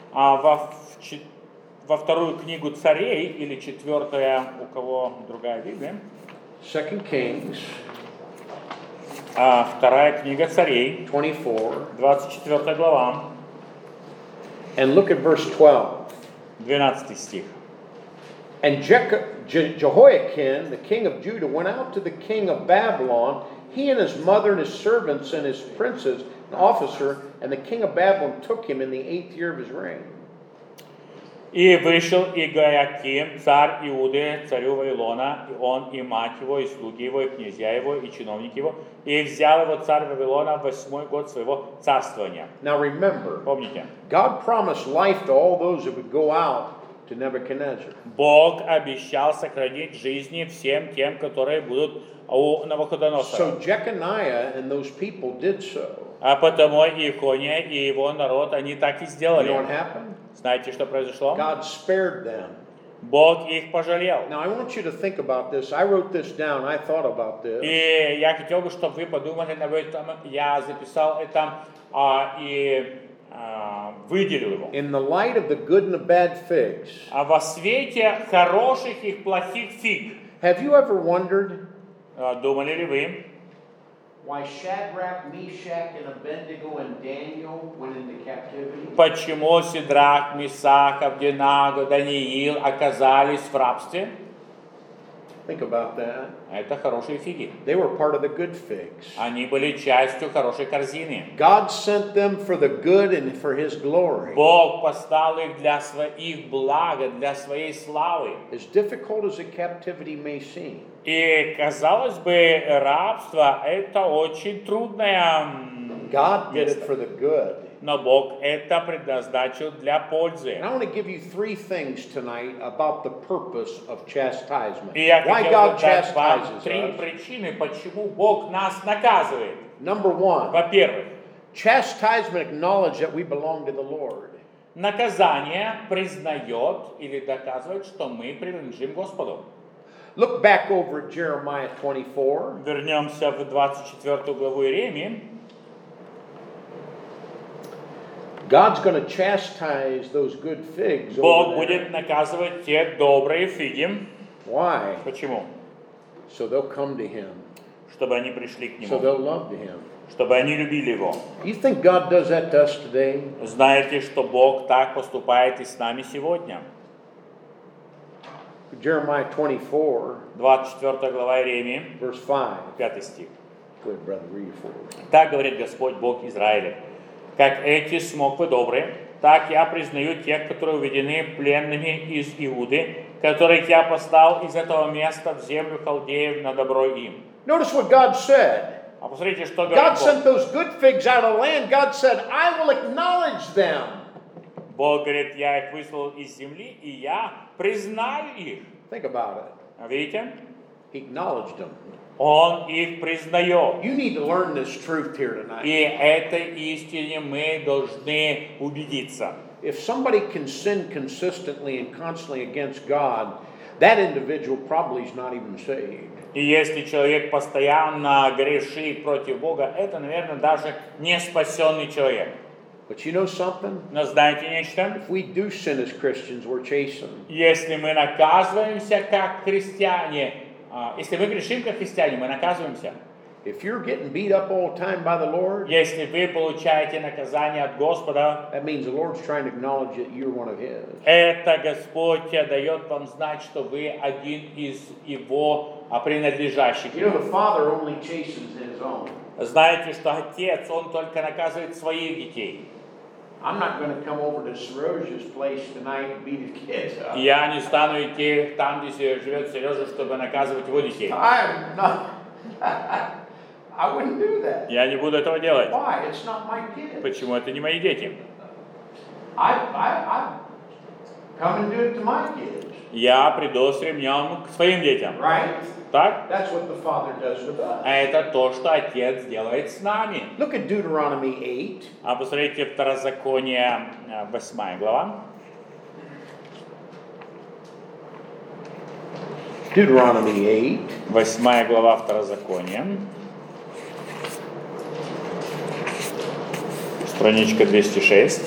во вторую книгу царей, или четвертая, у кого другая Библия.
2 Kings
Вторая книга царей,
24.
24 глава,
And look at verse 12.
12 стих.
And Jehoiakim, the king of Judah, went out to the king of Babylon, he and his mother and his servants and his princes and officer, and the king of Babylon took him in the 8th year of his reign.
И вышел Иоаким, царь Иуды, царю Вавилона, и он, и мать его, и слуги его, и князья его, и чиновники его, и взял его царь Вавилона в 8-й год своего царствования.
Now remember,
Помните,
God promised life to all those that would go out to Nebuchadnezzar.
Бог обещал сохранить жизни всем тем, которые будут у Навуходоносора.
So Jeconiah and those people did so.
А потому Иехония и его народ, они так и
You
сделали.
know what happened?
Знаете, что произошло?
God spared them.
Бог их пожалел.
Now I want you to think about this. I wrote this down. I thought about this.
И я хотел бы, чтобы вы подумали об этом. Я записал это и выделил его.
In the light of the good and the bad figs,
А во свете хороших и плохих фиг,
have you ever wondered
думали ли вы,
why Shadrach, Meshach, and Abednego and Daniel went into captivity?
почему Сидрах, Мисах, Авденаго, Даниил оказались в рабстве?
Think about that.
Это хорошие фиги.
They were part of the good figs.
Они были частью хорошей корзины.
God sent them for the good and for His glory.
Бог послал их для своих блага, для своей славы.
As difficult as the captivity may seem,
И, казалось бы, рабство – это очень трудное
God did it
место.
for the good.
Но Бог это предназначил для пользы.
And I want to give you three things tonight about the purpose of chastisement.
И я
Why
хотел
God
бы дать вам
chastises
три
us.
причины, почему Бог нас наказывает.
Number one,
Во-первых,
chastisement acknowledges that we belong to the Lord.
наказание признает или доказывает, что мы принадлежим Господу.
Look back over at Jeremiah 24.
Вернемся в 24 главу Иеремии.
God's going to chastise those good figs
Бог
over there.
будет наказывать те добрые фиги.
Why?
Почему?
So they'll come to Him.
Чтобы они пришли к
So
Нему.
they'll love to Him.
Чтобы они любили Его.
You think God does that to us today?
Знаете, что Бог так поступает и с нами сегодня.
Jeremiah 24,
24 глава Иеремии,
verse 5.
5 стих.
Go ahead, brother, read it for us.
Так говорит Господь Бог Израиля. Как эти смоквы добрые, так я признаю тех, которые уведены пленными из Иуды, которых я послал из этого места в землю халдеев на добро им.
Notice what God said.
А посмотрите, что
God
говорит
sent
Бог.
those good figs out of the land. God said, I will acknowledge them.
Бог говорит, я их выслал из земли, и я признаю их.
Think about it.
А видите?
He acknowledged them.
Он их признает.
You need to learn this truth here tonight.
И этой истине мы должны убедиться.
If somebody can sin consistently and constantly against God, that individual probably is not even saved.
И если человек постоянно грешит против Бога, это, наверное, даже не спасенный человек.
But you know something?
Но знаете нечто?
If we do sin as Christians, we're chastened.
Если мы наказываемся как христиане, если мы грешим как христиане, мы наказываемся.
If you're getting beat up all the time by the Lord,
Если вы получаете наказание от Господа,
that means the Lord's trying to acknowledge that you're one of His.
это Господь дает вам знать, что вы один из Его принадлежащих.
You know, the Father only chastens His own.
Знаете, что Отец, Он только наказывает своих детей.
I'm not going to come over to Serosia's place tonight and beat his kids up.
Я не стану идти там, где живет Сережа, чтобы наказывать его детей.
I'm not. I wouldn't do that.
Я не буду этого делать.
Why? It's not my kids.
Почему это не мои дети?
I come and do it to my kids.
Я приду с ремнем к своим детям.
Right?
Так?
That's what the Father does with us.
А это то, что Отец делает с нами.
Look at Deuteronomy 8.
А посмотрите Второзаконие, 8 глава.
Deuteronomy 8.
8 глава Второзакония. Страничка 206.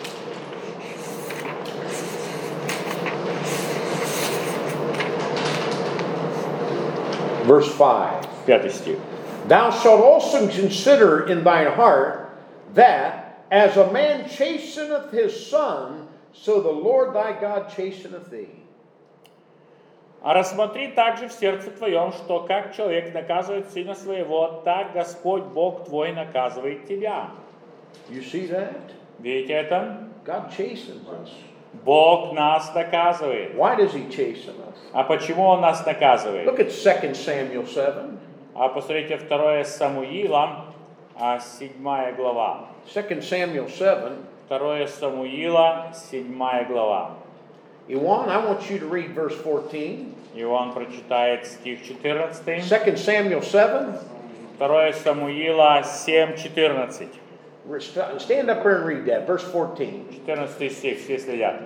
Verse 5.
5 стих.
Thou shalt also consider in thine heart that as a man chasteneth his son, so the Lord thy God chasteneth thee.
А рассмотри также в сердце твоем, что как человек наказывает сына своего, так Господь Бог твой наказывает тебя.
You see that?
Видите это?
God chastens us.
Бог нас наказывает.
Why does he chasten us?
А почему Он нас наказывает?
Look at 2 Samuel 7.
А посмотрите 2 Самуила, 7 глава.
2 Samuel 7.
2 Самуила, 7 глава.
Iwan, I want you to read verse 14.
И он прочитает стих 14.
2 Samuel 7.
2 Самуила 7:14.
Stand up here and read that. Verse 14.
14 stих, все следят.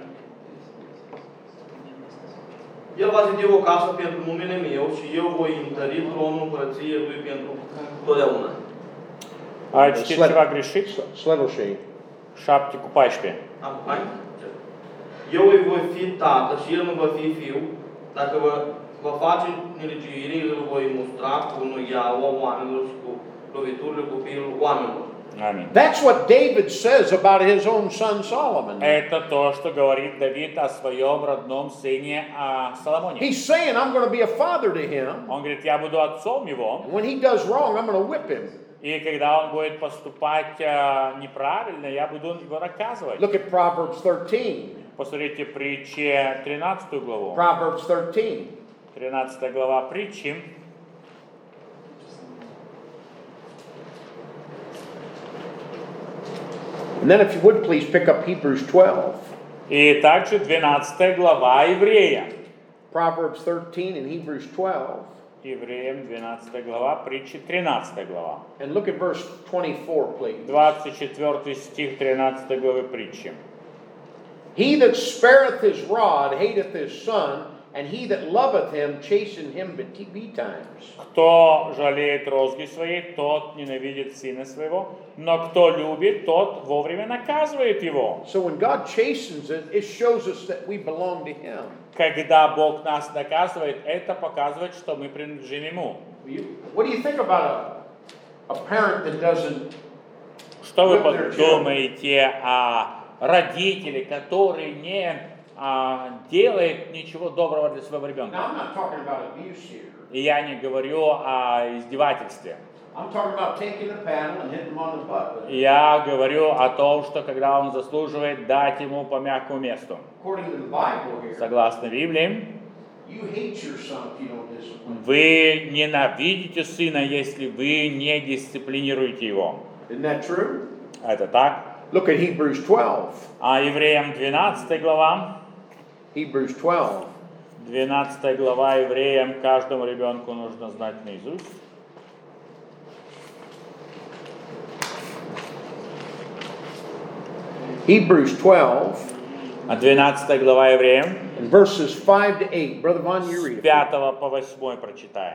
El va zidi o casă pentru numele meu și eu voi întări tronul împărăției lui pentru totdeauna.
А știți ceva greșit?
Следующий.
7 cu 14.
Hai? Eu îi voi fi tată și el nu va fi fiu. Dacă va face nelegiuire, îl voi mustra cu nuiaua oamenilor și cu loviturile copiilor oamenilor.
Аминь.
That's what David says about his own son Solomon.
Это то, что говорит Давид о своем родном сыне Соломоне.
He's saying, I'm going to be a father to him.
Он говорит, я буду отцом его,
And when he does wrong, I'm going to whip him.
и когда он будет поступать неправильно, я буду его наказывать.
Look at Proverbs 13.
Посмотрите притчи 13 главу.
Proverbs 13.
13 глава притчи.
And then if you would please pick up Hebrews 12.
И также 12 глава Еврея.
Proverbs 13 and Hebrews 12.
Евреям 12 глава, притчи 13 глава.
And look at verse 24, please.
24 стих 13 главы притчи.
He that spareth his rod hateth his son. and he that loveth him chasten him betimes.
Кто жалеет розги своей, тот ненавидит сына своего, но кто любит, тот вовремя наказывает его.
So when God chastens us, it shows us that we belong to him.
Когда Бог нас наказывает, это показывает, что мы принадлежим Ему.
What do you think about a parent that doesn't
Что вы
whip their children?
подумаете о родителе, который не делает ничего доброго для своего ребенка?
Now I'm not talking about abuse here.
И я не говорю о издевательстве.
I'm talking about taking a paddle and hitting him on the butt with it.
Я говорю о том, что когда он заслуживает, дать ему по мягкому месту.
According to the Bible here,
Согласно Библии,
you hate your son if you don't discipline him.
вы ненавидите сына, если вы не дисциплинируете его.
Isn't that true?
Это так.
Look at Hebrews 12.
А Евреям 12 глава.
Hebrews 12.
12 глава Евреям, каждому ребенку нужно знать наизусть.
Hebrews 12,
12 глава Евреям,
and verses 5 to 8. Brother Von, you
с
read it.
5 по 8 прочитаем.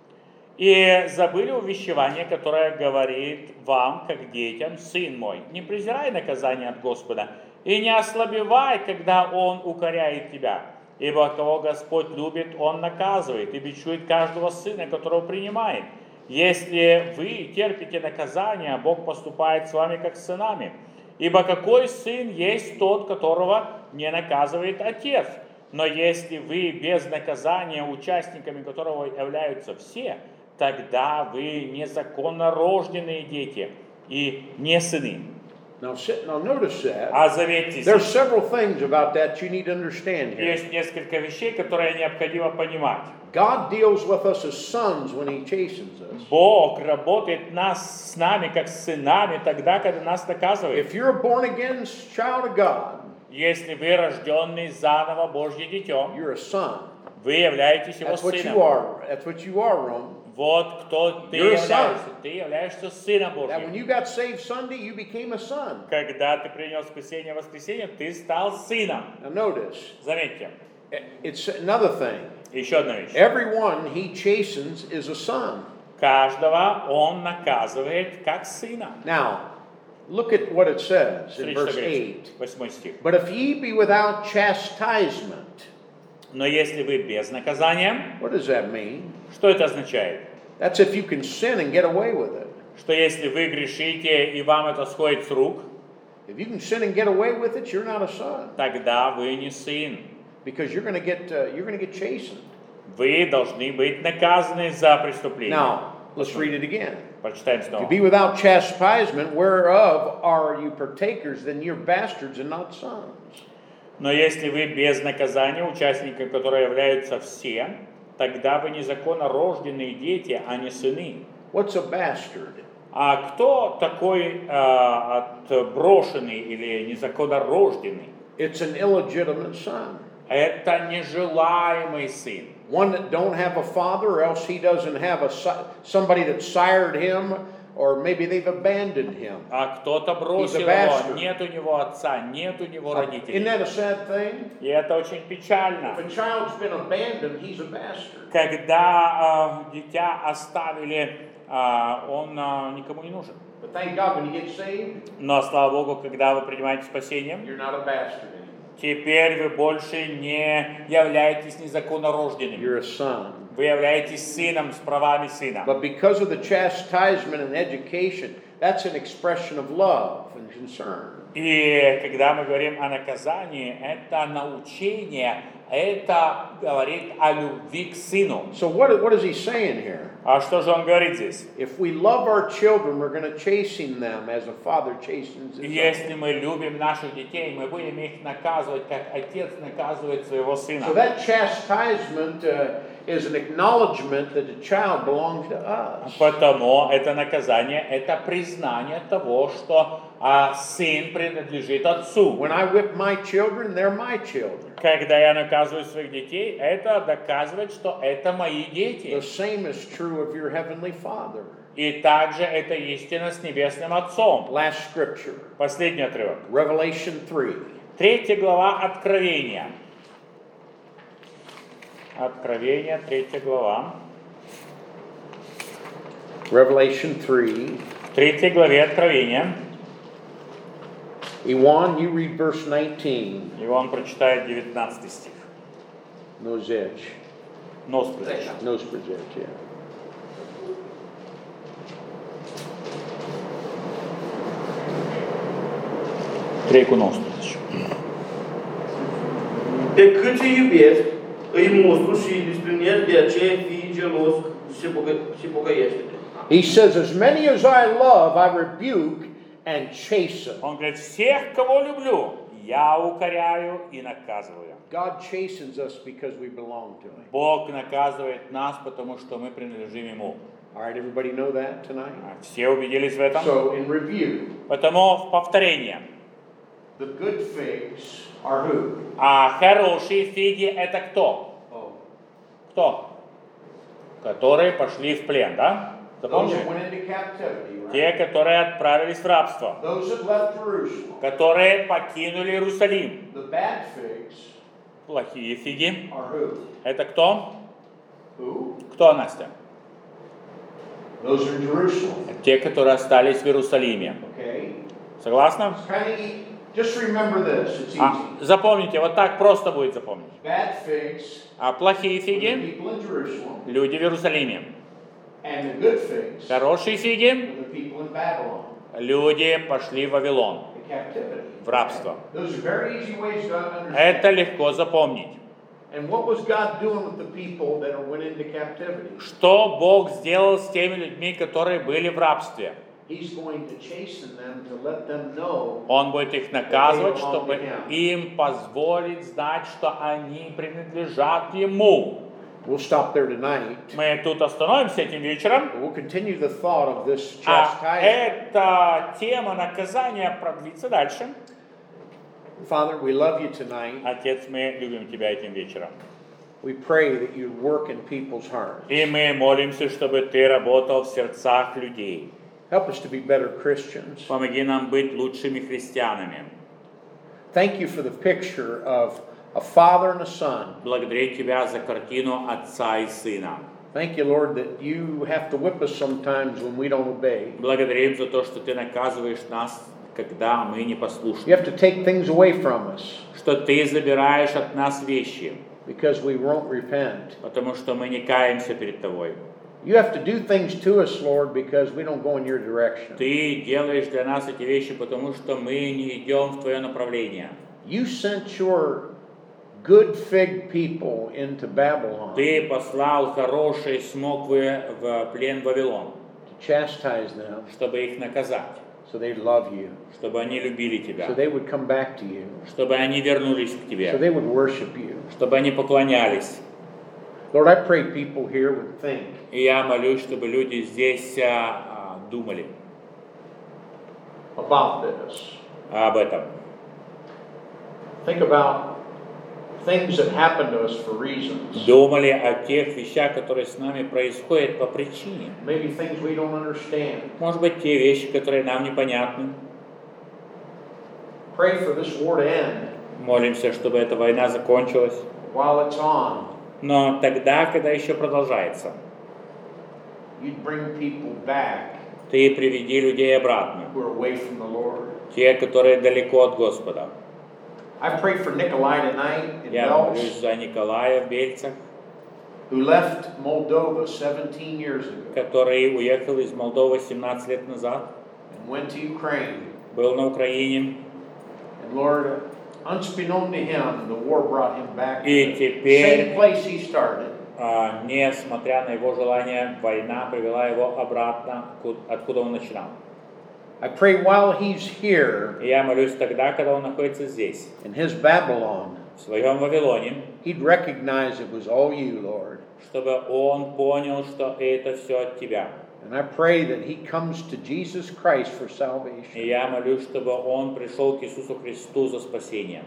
«И забыли увещевание, которое говорит вам, как детям, сын мой, не презирай наказание от Господа, и не ослабевай, когда Он укоряет тебя. Ибо кого Господь любит, Он наказывает и бичует каждого сына, которого принимает. Если вы терпите наказание, Бог поступает с вами, как с сынами. Ибо какой сын есть тот, которого не наказывает отец? Но если вы без наказания, участниками которого являются все, тогда вы незаконно рожденные дети и не сыны».
Now notice that.
А заметьте,
There's
здесь
several things about that you need to understand here.
есть несколько вещей, которые необходимо понимать.
God deals with us as sons when He chastens us.
Бог работает с нами как с сынами тогда, когда нас наказывает.
If you're a born again child of God,
Если вы рожденный заново Божье дитё,
you're a son.
вы являетесь его
That's what you
сыном.
are. That's what you are, Rome.
Вот кто ты
You're a
являешься. Ты являешься сыном
That when
Божьим.
you got saved Sunday, you became a son.
Когда ты принял спасение в воскресенье, ты стал сыном.
Now notice,
Заметьте,
it's another thing.
еще одна вещь.
Everyone He chastens is a son.
Каждого он наказывает как сына.
Now, look at what it says in
Смотрите, что
verse
говорит,
8.
8 стих.
But if ye be without chastisement,
Но если вы без наказания,
what does that mean?
что это означает?
That's if you can sin and get away with it.
Что если вы грешите и вам это сходит с рук,
If you can sin and get away with it, you're not a son
тогда вы не сын.
because you're going to get chastened.
Вы должны быть наказаны за преступление.
Now, let's read it again.
Прочитаем
To
снова.
be without chastisement, whereof are you partakers, then you're bastards and not sons.
Но если вы без наказания, участниками которые являются все, тогда вы незаконно рожденные дети, а не сыны.
What's a bastard?
А кто такой отброшенный или незаконно рожденный?
It's an illegitimate son.
Это нежелаемый сын.
One that don't have a father, or else he doesn't have somebody that sired him, or maybe they've abandoned him.
А кто-то бросил
He's a
его,
bastard.
нет у него отца, нет у него
Isn't
родителей.
that a sad thing?
И это очень печально.
If a child's been abandoned, he's a bastard.
Когда дитя оставили, он никому не нужен.
But thank God when you get saved,
Но, слава Богу, когда вы принимаете спасение,
you're not a bastard anymore.
теперь вы больше не являетесь незаконно рожденными.
You're a son.
Вы являетесь сыном с правами сына.
But because of the chastisement and education, that's an expression of love and concern.
И когда мы говорим о наказании, это научение, это говорит о любви к сыну.
So what is he saying here?
А что же он говорит здесь?
If we love our children, we're going to chasten them as a father chastens his son.
Если мы любим наших детей, мы будем их наказывать, как отец наказывает своего сына.
So that chastisement is an acknowledgement that the child belongs to us.
Потому это наказание, это признание того, что сын принадлежит отцу.
When I whip my children, they're my children.
Когда я наказываю своих детей, это доказывает, что это мои
The
дети.
same is true of your heavenly Father.
И также это истина с небесным Отцом.
Last scripture,
Последний отрывок.
Revelation 3.
3 глава Откровения. Откровение, 3 глава.
Revelation 3.
В 3 главе Откровения.
Iwan, you read verse 19.
Иоанн прочитает 19 стих.
Nozech.
Носпрезеч.
Nosprezech, yeah.
Трейку Носпрезеч.
Pe cât ce iubesc, îi mustru și îi disciplinez, de aceea fii gelos și pocăiește-te.
He says, as many as I love, I rebuke and chasten.
Он говорит, всех, кого люблю, я укоряю и наказываю.
God chastens us because we belong to Him.
Бог наказывает нас, потому что мы принадлежим Ему.
All right, everybody know that tonight?
Все убедились в этом?
So, in review,
Потому в повторение.
the good figs are who?
А хорошие фиги это кто?
Oh.
Кто? Которые пошли в плен, да?
Those
Запомнили?
that went into captivity, right?
Те, которые отправились в рабство.
Those that left Jerusalem.
Которые покинули Иерусалим.
The bad figs
Плохие фиги.
are who?
Это кто?
Who?
Кто, Настя?
Those are in Jerusalem.
Те, которые остались в Иерусалиме.
Okay?
Согласны?
Just remember this, it's easy.
Запомните, вот так просто будет запомнить.
Bad figs
А плохие
were the
фиги
people in Jerusalem,
– люди в Иерусалиме.
and the good figs
Хорошие фиги
were the people in Babylon,
– люди пошли в Вавилон,
the captivity.
в рабство.
Those are very easy ways to understand.
Это легко запомнить.
And what was God doing with the people that went into captivity?
Что Бог сделал с теми людьми, которые были в рабстве?
He's going to chasten them to let them know.
Он будет их наказывать, чтобы им позволить знать, что они принадлежат Ему.
We'll stop there tonight.
Мы тут остановимся этим вечером.
We'll continue the thought of this
А
chastisement.
эта тема наказания продлится дальше.
Father, we love you tonight.
Отец, мы любим Тебя этим вечером.
We pray that you work in people's hearts.
И мы молимся, чтобы Ты работал в сердцах людей.
Help us to be better Christians.
Помоги нам быть лучшими христианами.
Thank you for the picture of a father and a son.
Благодарю Тебя за картину Отца и Сына.
Thank you, Lord, that you have to whip us sometimes when we don't obey.
Благодарим за то, что Ты наказываешь нас, когда мы
You
непослушны.
have to take things away from us
Что Ты забираешь от нас вещи,
because we won't repent.
потому что мы не каемся перед Тобой.
You have to do things to us, Lord, because we don't go in your direction.
Ты делаешь для нас эти вещи, потому что мы не идем в Твое направление.
You sent your good fig people into Babylon
Ты послал хорошие смоквы в плен Вавилон,
to chastise them
чтобы их наказать,
so they'd love you,
чтобы они любили Тебя,
so they would come back to you,
чтобы они вернулись к
so
Тебе,
they would worship you.
чтобы они поклонялись.
Lord, I pray people here would think
И я молюсь, чтобы люди здесь думали
about this.
об этом.
Think about things that happen to us for reasons.
Думали о тех вещах, которые с нами происходят по причине.
Maybe things we don't understand.
Может быть, те вещи, которые нам непонятны.
Pray for this war to end
Молимся, чтобы эта война закончилась.
while it's on.
Но тогда, когда еще продолжается,
You'd bring people back
Ты приведи людей обратно.
who are away from the Lord.
Те, которые далеко от Господа.
I pray for Nikolai tonight in
Я молюсь
Belz,
за Николая в Бельцах,
who left Moldova 17 years ago
который уехал из Молдовы 17 лет назад,
and went to Ukraine.
был на Украине,
And Lord, unbeknown to him, the war brought him back to
И
the
теперь-
same place he started.
несмотря на его желание, война привела его обратно, откуда он начинал.
I pray while he's here
И я молюсь тогда, когда он находится здесь,
in his Babylon,
в своем Вавилоне,
he'd recognize it was all you, Lord.
чтобы он понял, что это все от Тебя.
And I pray that he comes to Jesus Christ for
И
salvation.
я молюсь, чтобы он пришел к Иисусу Христу за спасением.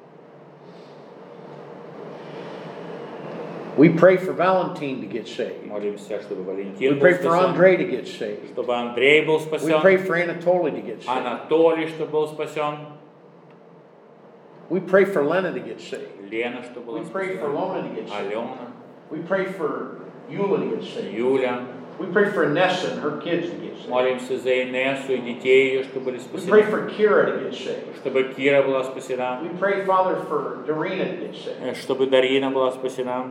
We pray for Valentine to get saved.
Молимся, чтобы
We
Валентин был
pray for
спасен,
Andre to get saved.
чтобы Андрей был
We
спасен,
pray for Anatoly to get saved.
Анатолий, чтобы был спасен.
We pray for Lena to get saved.
Лена, что была
We pray for
спасена,
Lona to get saved.
Алена,
We pray for Eula to get saved.
Юля.
We pray for Nessa and her kids to get saved.
Молимся за Инессу и детей ее, чтобы были
We pray
спасены.
for Kira to get saved.
Чтобы Кира была спасена.
We pray, Father, for Dorina to get saved.
Чтобы Дарина была спасена.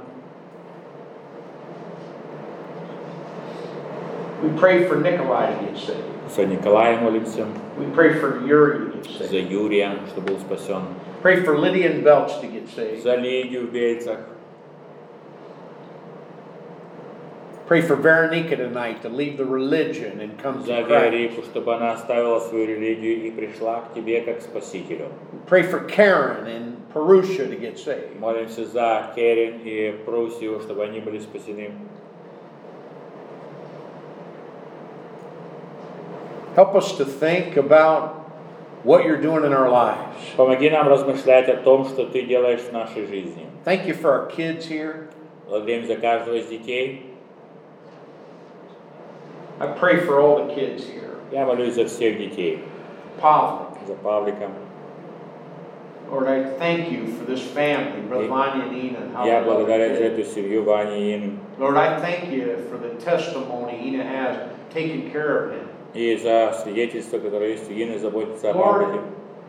We pray for Nikolai to get saved.
За Николая молимся.
We pray for Yuri to get
За
saved.
Юрия, чтобы был спасен.
Pray for Lydia and Belch to get saved.
За Лидию в Бельцах.
Pray for Veronica tonight to leave the religion and come
За
to Christ.
Верику, чтобы она оставила свою религию и пришла к Тебе как к Спасителю.
Pray for Karen and Perusha to get saved.
Молимся за Керин и Прусию, чтобы они были спасены.
Help us to think about what you're doing in our lives.
Помоги нам размышлять о том, что Ты делаешь в нашей жизни.
Thank you for our kids here.
Благодарим за каждого из детей.
I pray for all the kids here.
Я молюсь за всех детей.
Pavlik.
За Павлика.
Lord, I thank you for this family, Brother Vanya and Ina, and how
Я
they love
благодарен
their
за
kids.
эту семью Вани и Ины.
Lord, I thank you for the testimony Ina has taken care of him.
И за свидетельство, которое есть у Ины, заботиться о
Lord,
Павлике.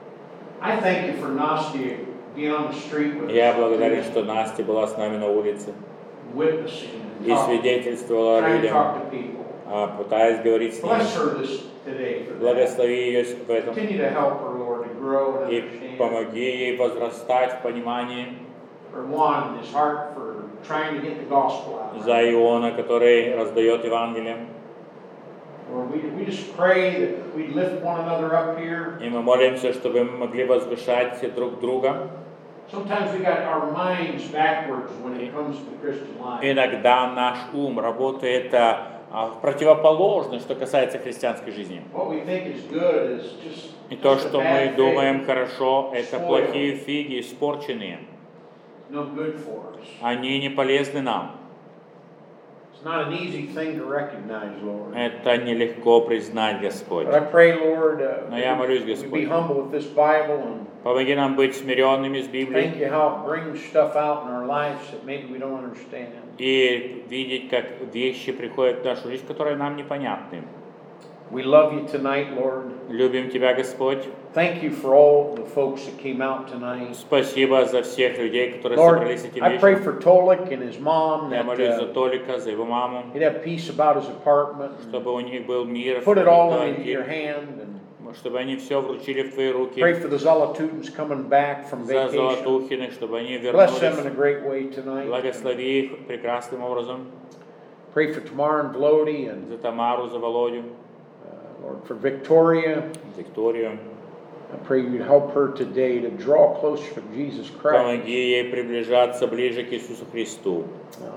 I thank you for Nastia being on the street with
Я
us,
благодарен, что Настя была с нами на улице
witnessing and
и
talking,
свидетельствовала
trying to
людям,
talk to people.
пытаясь говорить с ними.
Bless her today for that.
Благослови ее в этом
Continue to help her, Lord, to grow and
и
understand.
помоги ей возрастать в понимании.
For Juan, his heart for trying to get the gospel out.
За Иона, который раздает Евангелие.
Lord, we just pray that we lift one another up here.
И мы молимся, чтобы мы могли возвышать друг друга.
Sometimes we got our minds backwards when it comes to the Christian life.
Иногда наш ум работает в противоположность, что касается христианской жизни.
What we think is good is just
И то,
a
что мы
bad
думаем
thing.
хорошо, это
Spoiled.
плохие фиги, испорченные.
No good for us.
Они не полезны нам.
It's not an easy thing to recognize, Lord.
Это нелегко признать, Господь.
But I pray, Lord,
Но я молюсь,
we be
Господь,
humble with this Bible and
помоги нам быть смиренными с
thank
Библией
you how it brings stuff out in our lives that maybe we don't understand.
и видеть, как вещи приходят в нашу жизнь, которые нам непонятны.
We love you tonight, Lord.
Любим Тебя, Господь.
Thank you for all the folks that came out tonight.
Спасибо за всех людей, которые
Lord,
собрались этим
I pray
вечером.
for Tolik and his mom
Я
that
молюсь за Толика, за его маму,
he'd have peace about his apartment.
чтобы у них был мир,
Put it all
в
into your
квартире,
hand and
чтобы они все вручили в Твои руки.
pray for the Zolatutans coming back from
За
vacation.
Золотухиных, чтобы они
Bless them in a
вернулись.
great way tonight.
Благослови их прекрасным образом.
Pray for Tamar and Vlody and
За Тамару, за Володю,
Lord, for Victoria.
Викторию.
I pray you'd help her today to draw closer to Jesus Christ.
Помоги ей приближаться ближе к Иисусу Христу.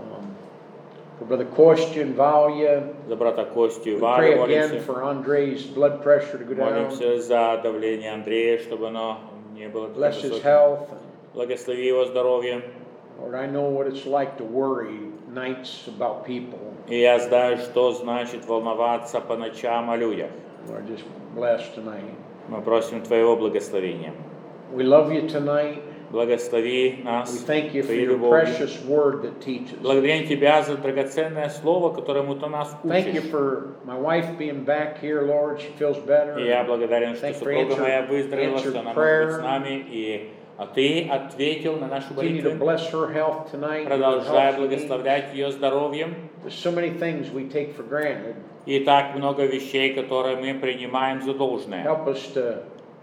For Brother Kostya and Valya.
За брата Костю и
We
Валю
pray again
молимся.
for Andre's blood pressure to go down.
Молимся за давление Андрея, чтобы оно не было таким
Bless his
высоким.
health.
Благослови его здоровье.
Lord, I know what it's like to worry nights about people.
И я знаю, что значит волноваться по ночам о людях.
Lord, just bless tonight.
Мы просим Твоего благословения.
We love you tonight.
Благослови
We
нас
thank you for
Твоей
your
любовью.
precious word that teaches.
Благодарим Тебя за драгоценное слово, которому Ты нас
Thank you
учишь.
for my wife being back here, Lord. She feels better.
И я благодарен, что
Thank you for
супруга моя
answered
выздоровела, что она может
prayer.
быть с нами. И Ты ответил на нашу
Continue to
молитву.
bless her health tonight.
Продолжай
Health she needs.
благословлять ее здоровьем.
There's so many things we take for granted.
И так много вещей, которые мы принимаем за должное.
Help us to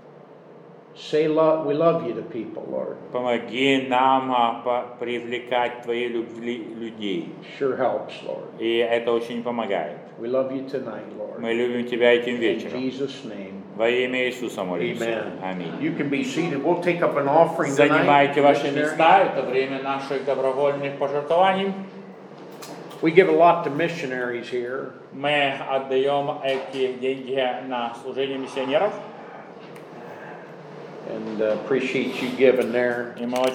say love, we love you to people, Lord.
Помоги нам привлекать Твои людей.
Sure helps, Lord.
И это очень помогает.
We love you tonight, Lord.
Мы любим Тебя этим
In
вечером.
Jesus' name.
Во имя Иисуса молимся.
Amen.
Аминь.
You can be seated. We'll take up an offering tonight.
Занимайте ваши
Missionary.
места. Это время наших добровольных пожертвований.
We give a lot to missionaries here.
Мы отдаем эти деньги на служение миссионеров.
And appreciate you giving there.
И мы очень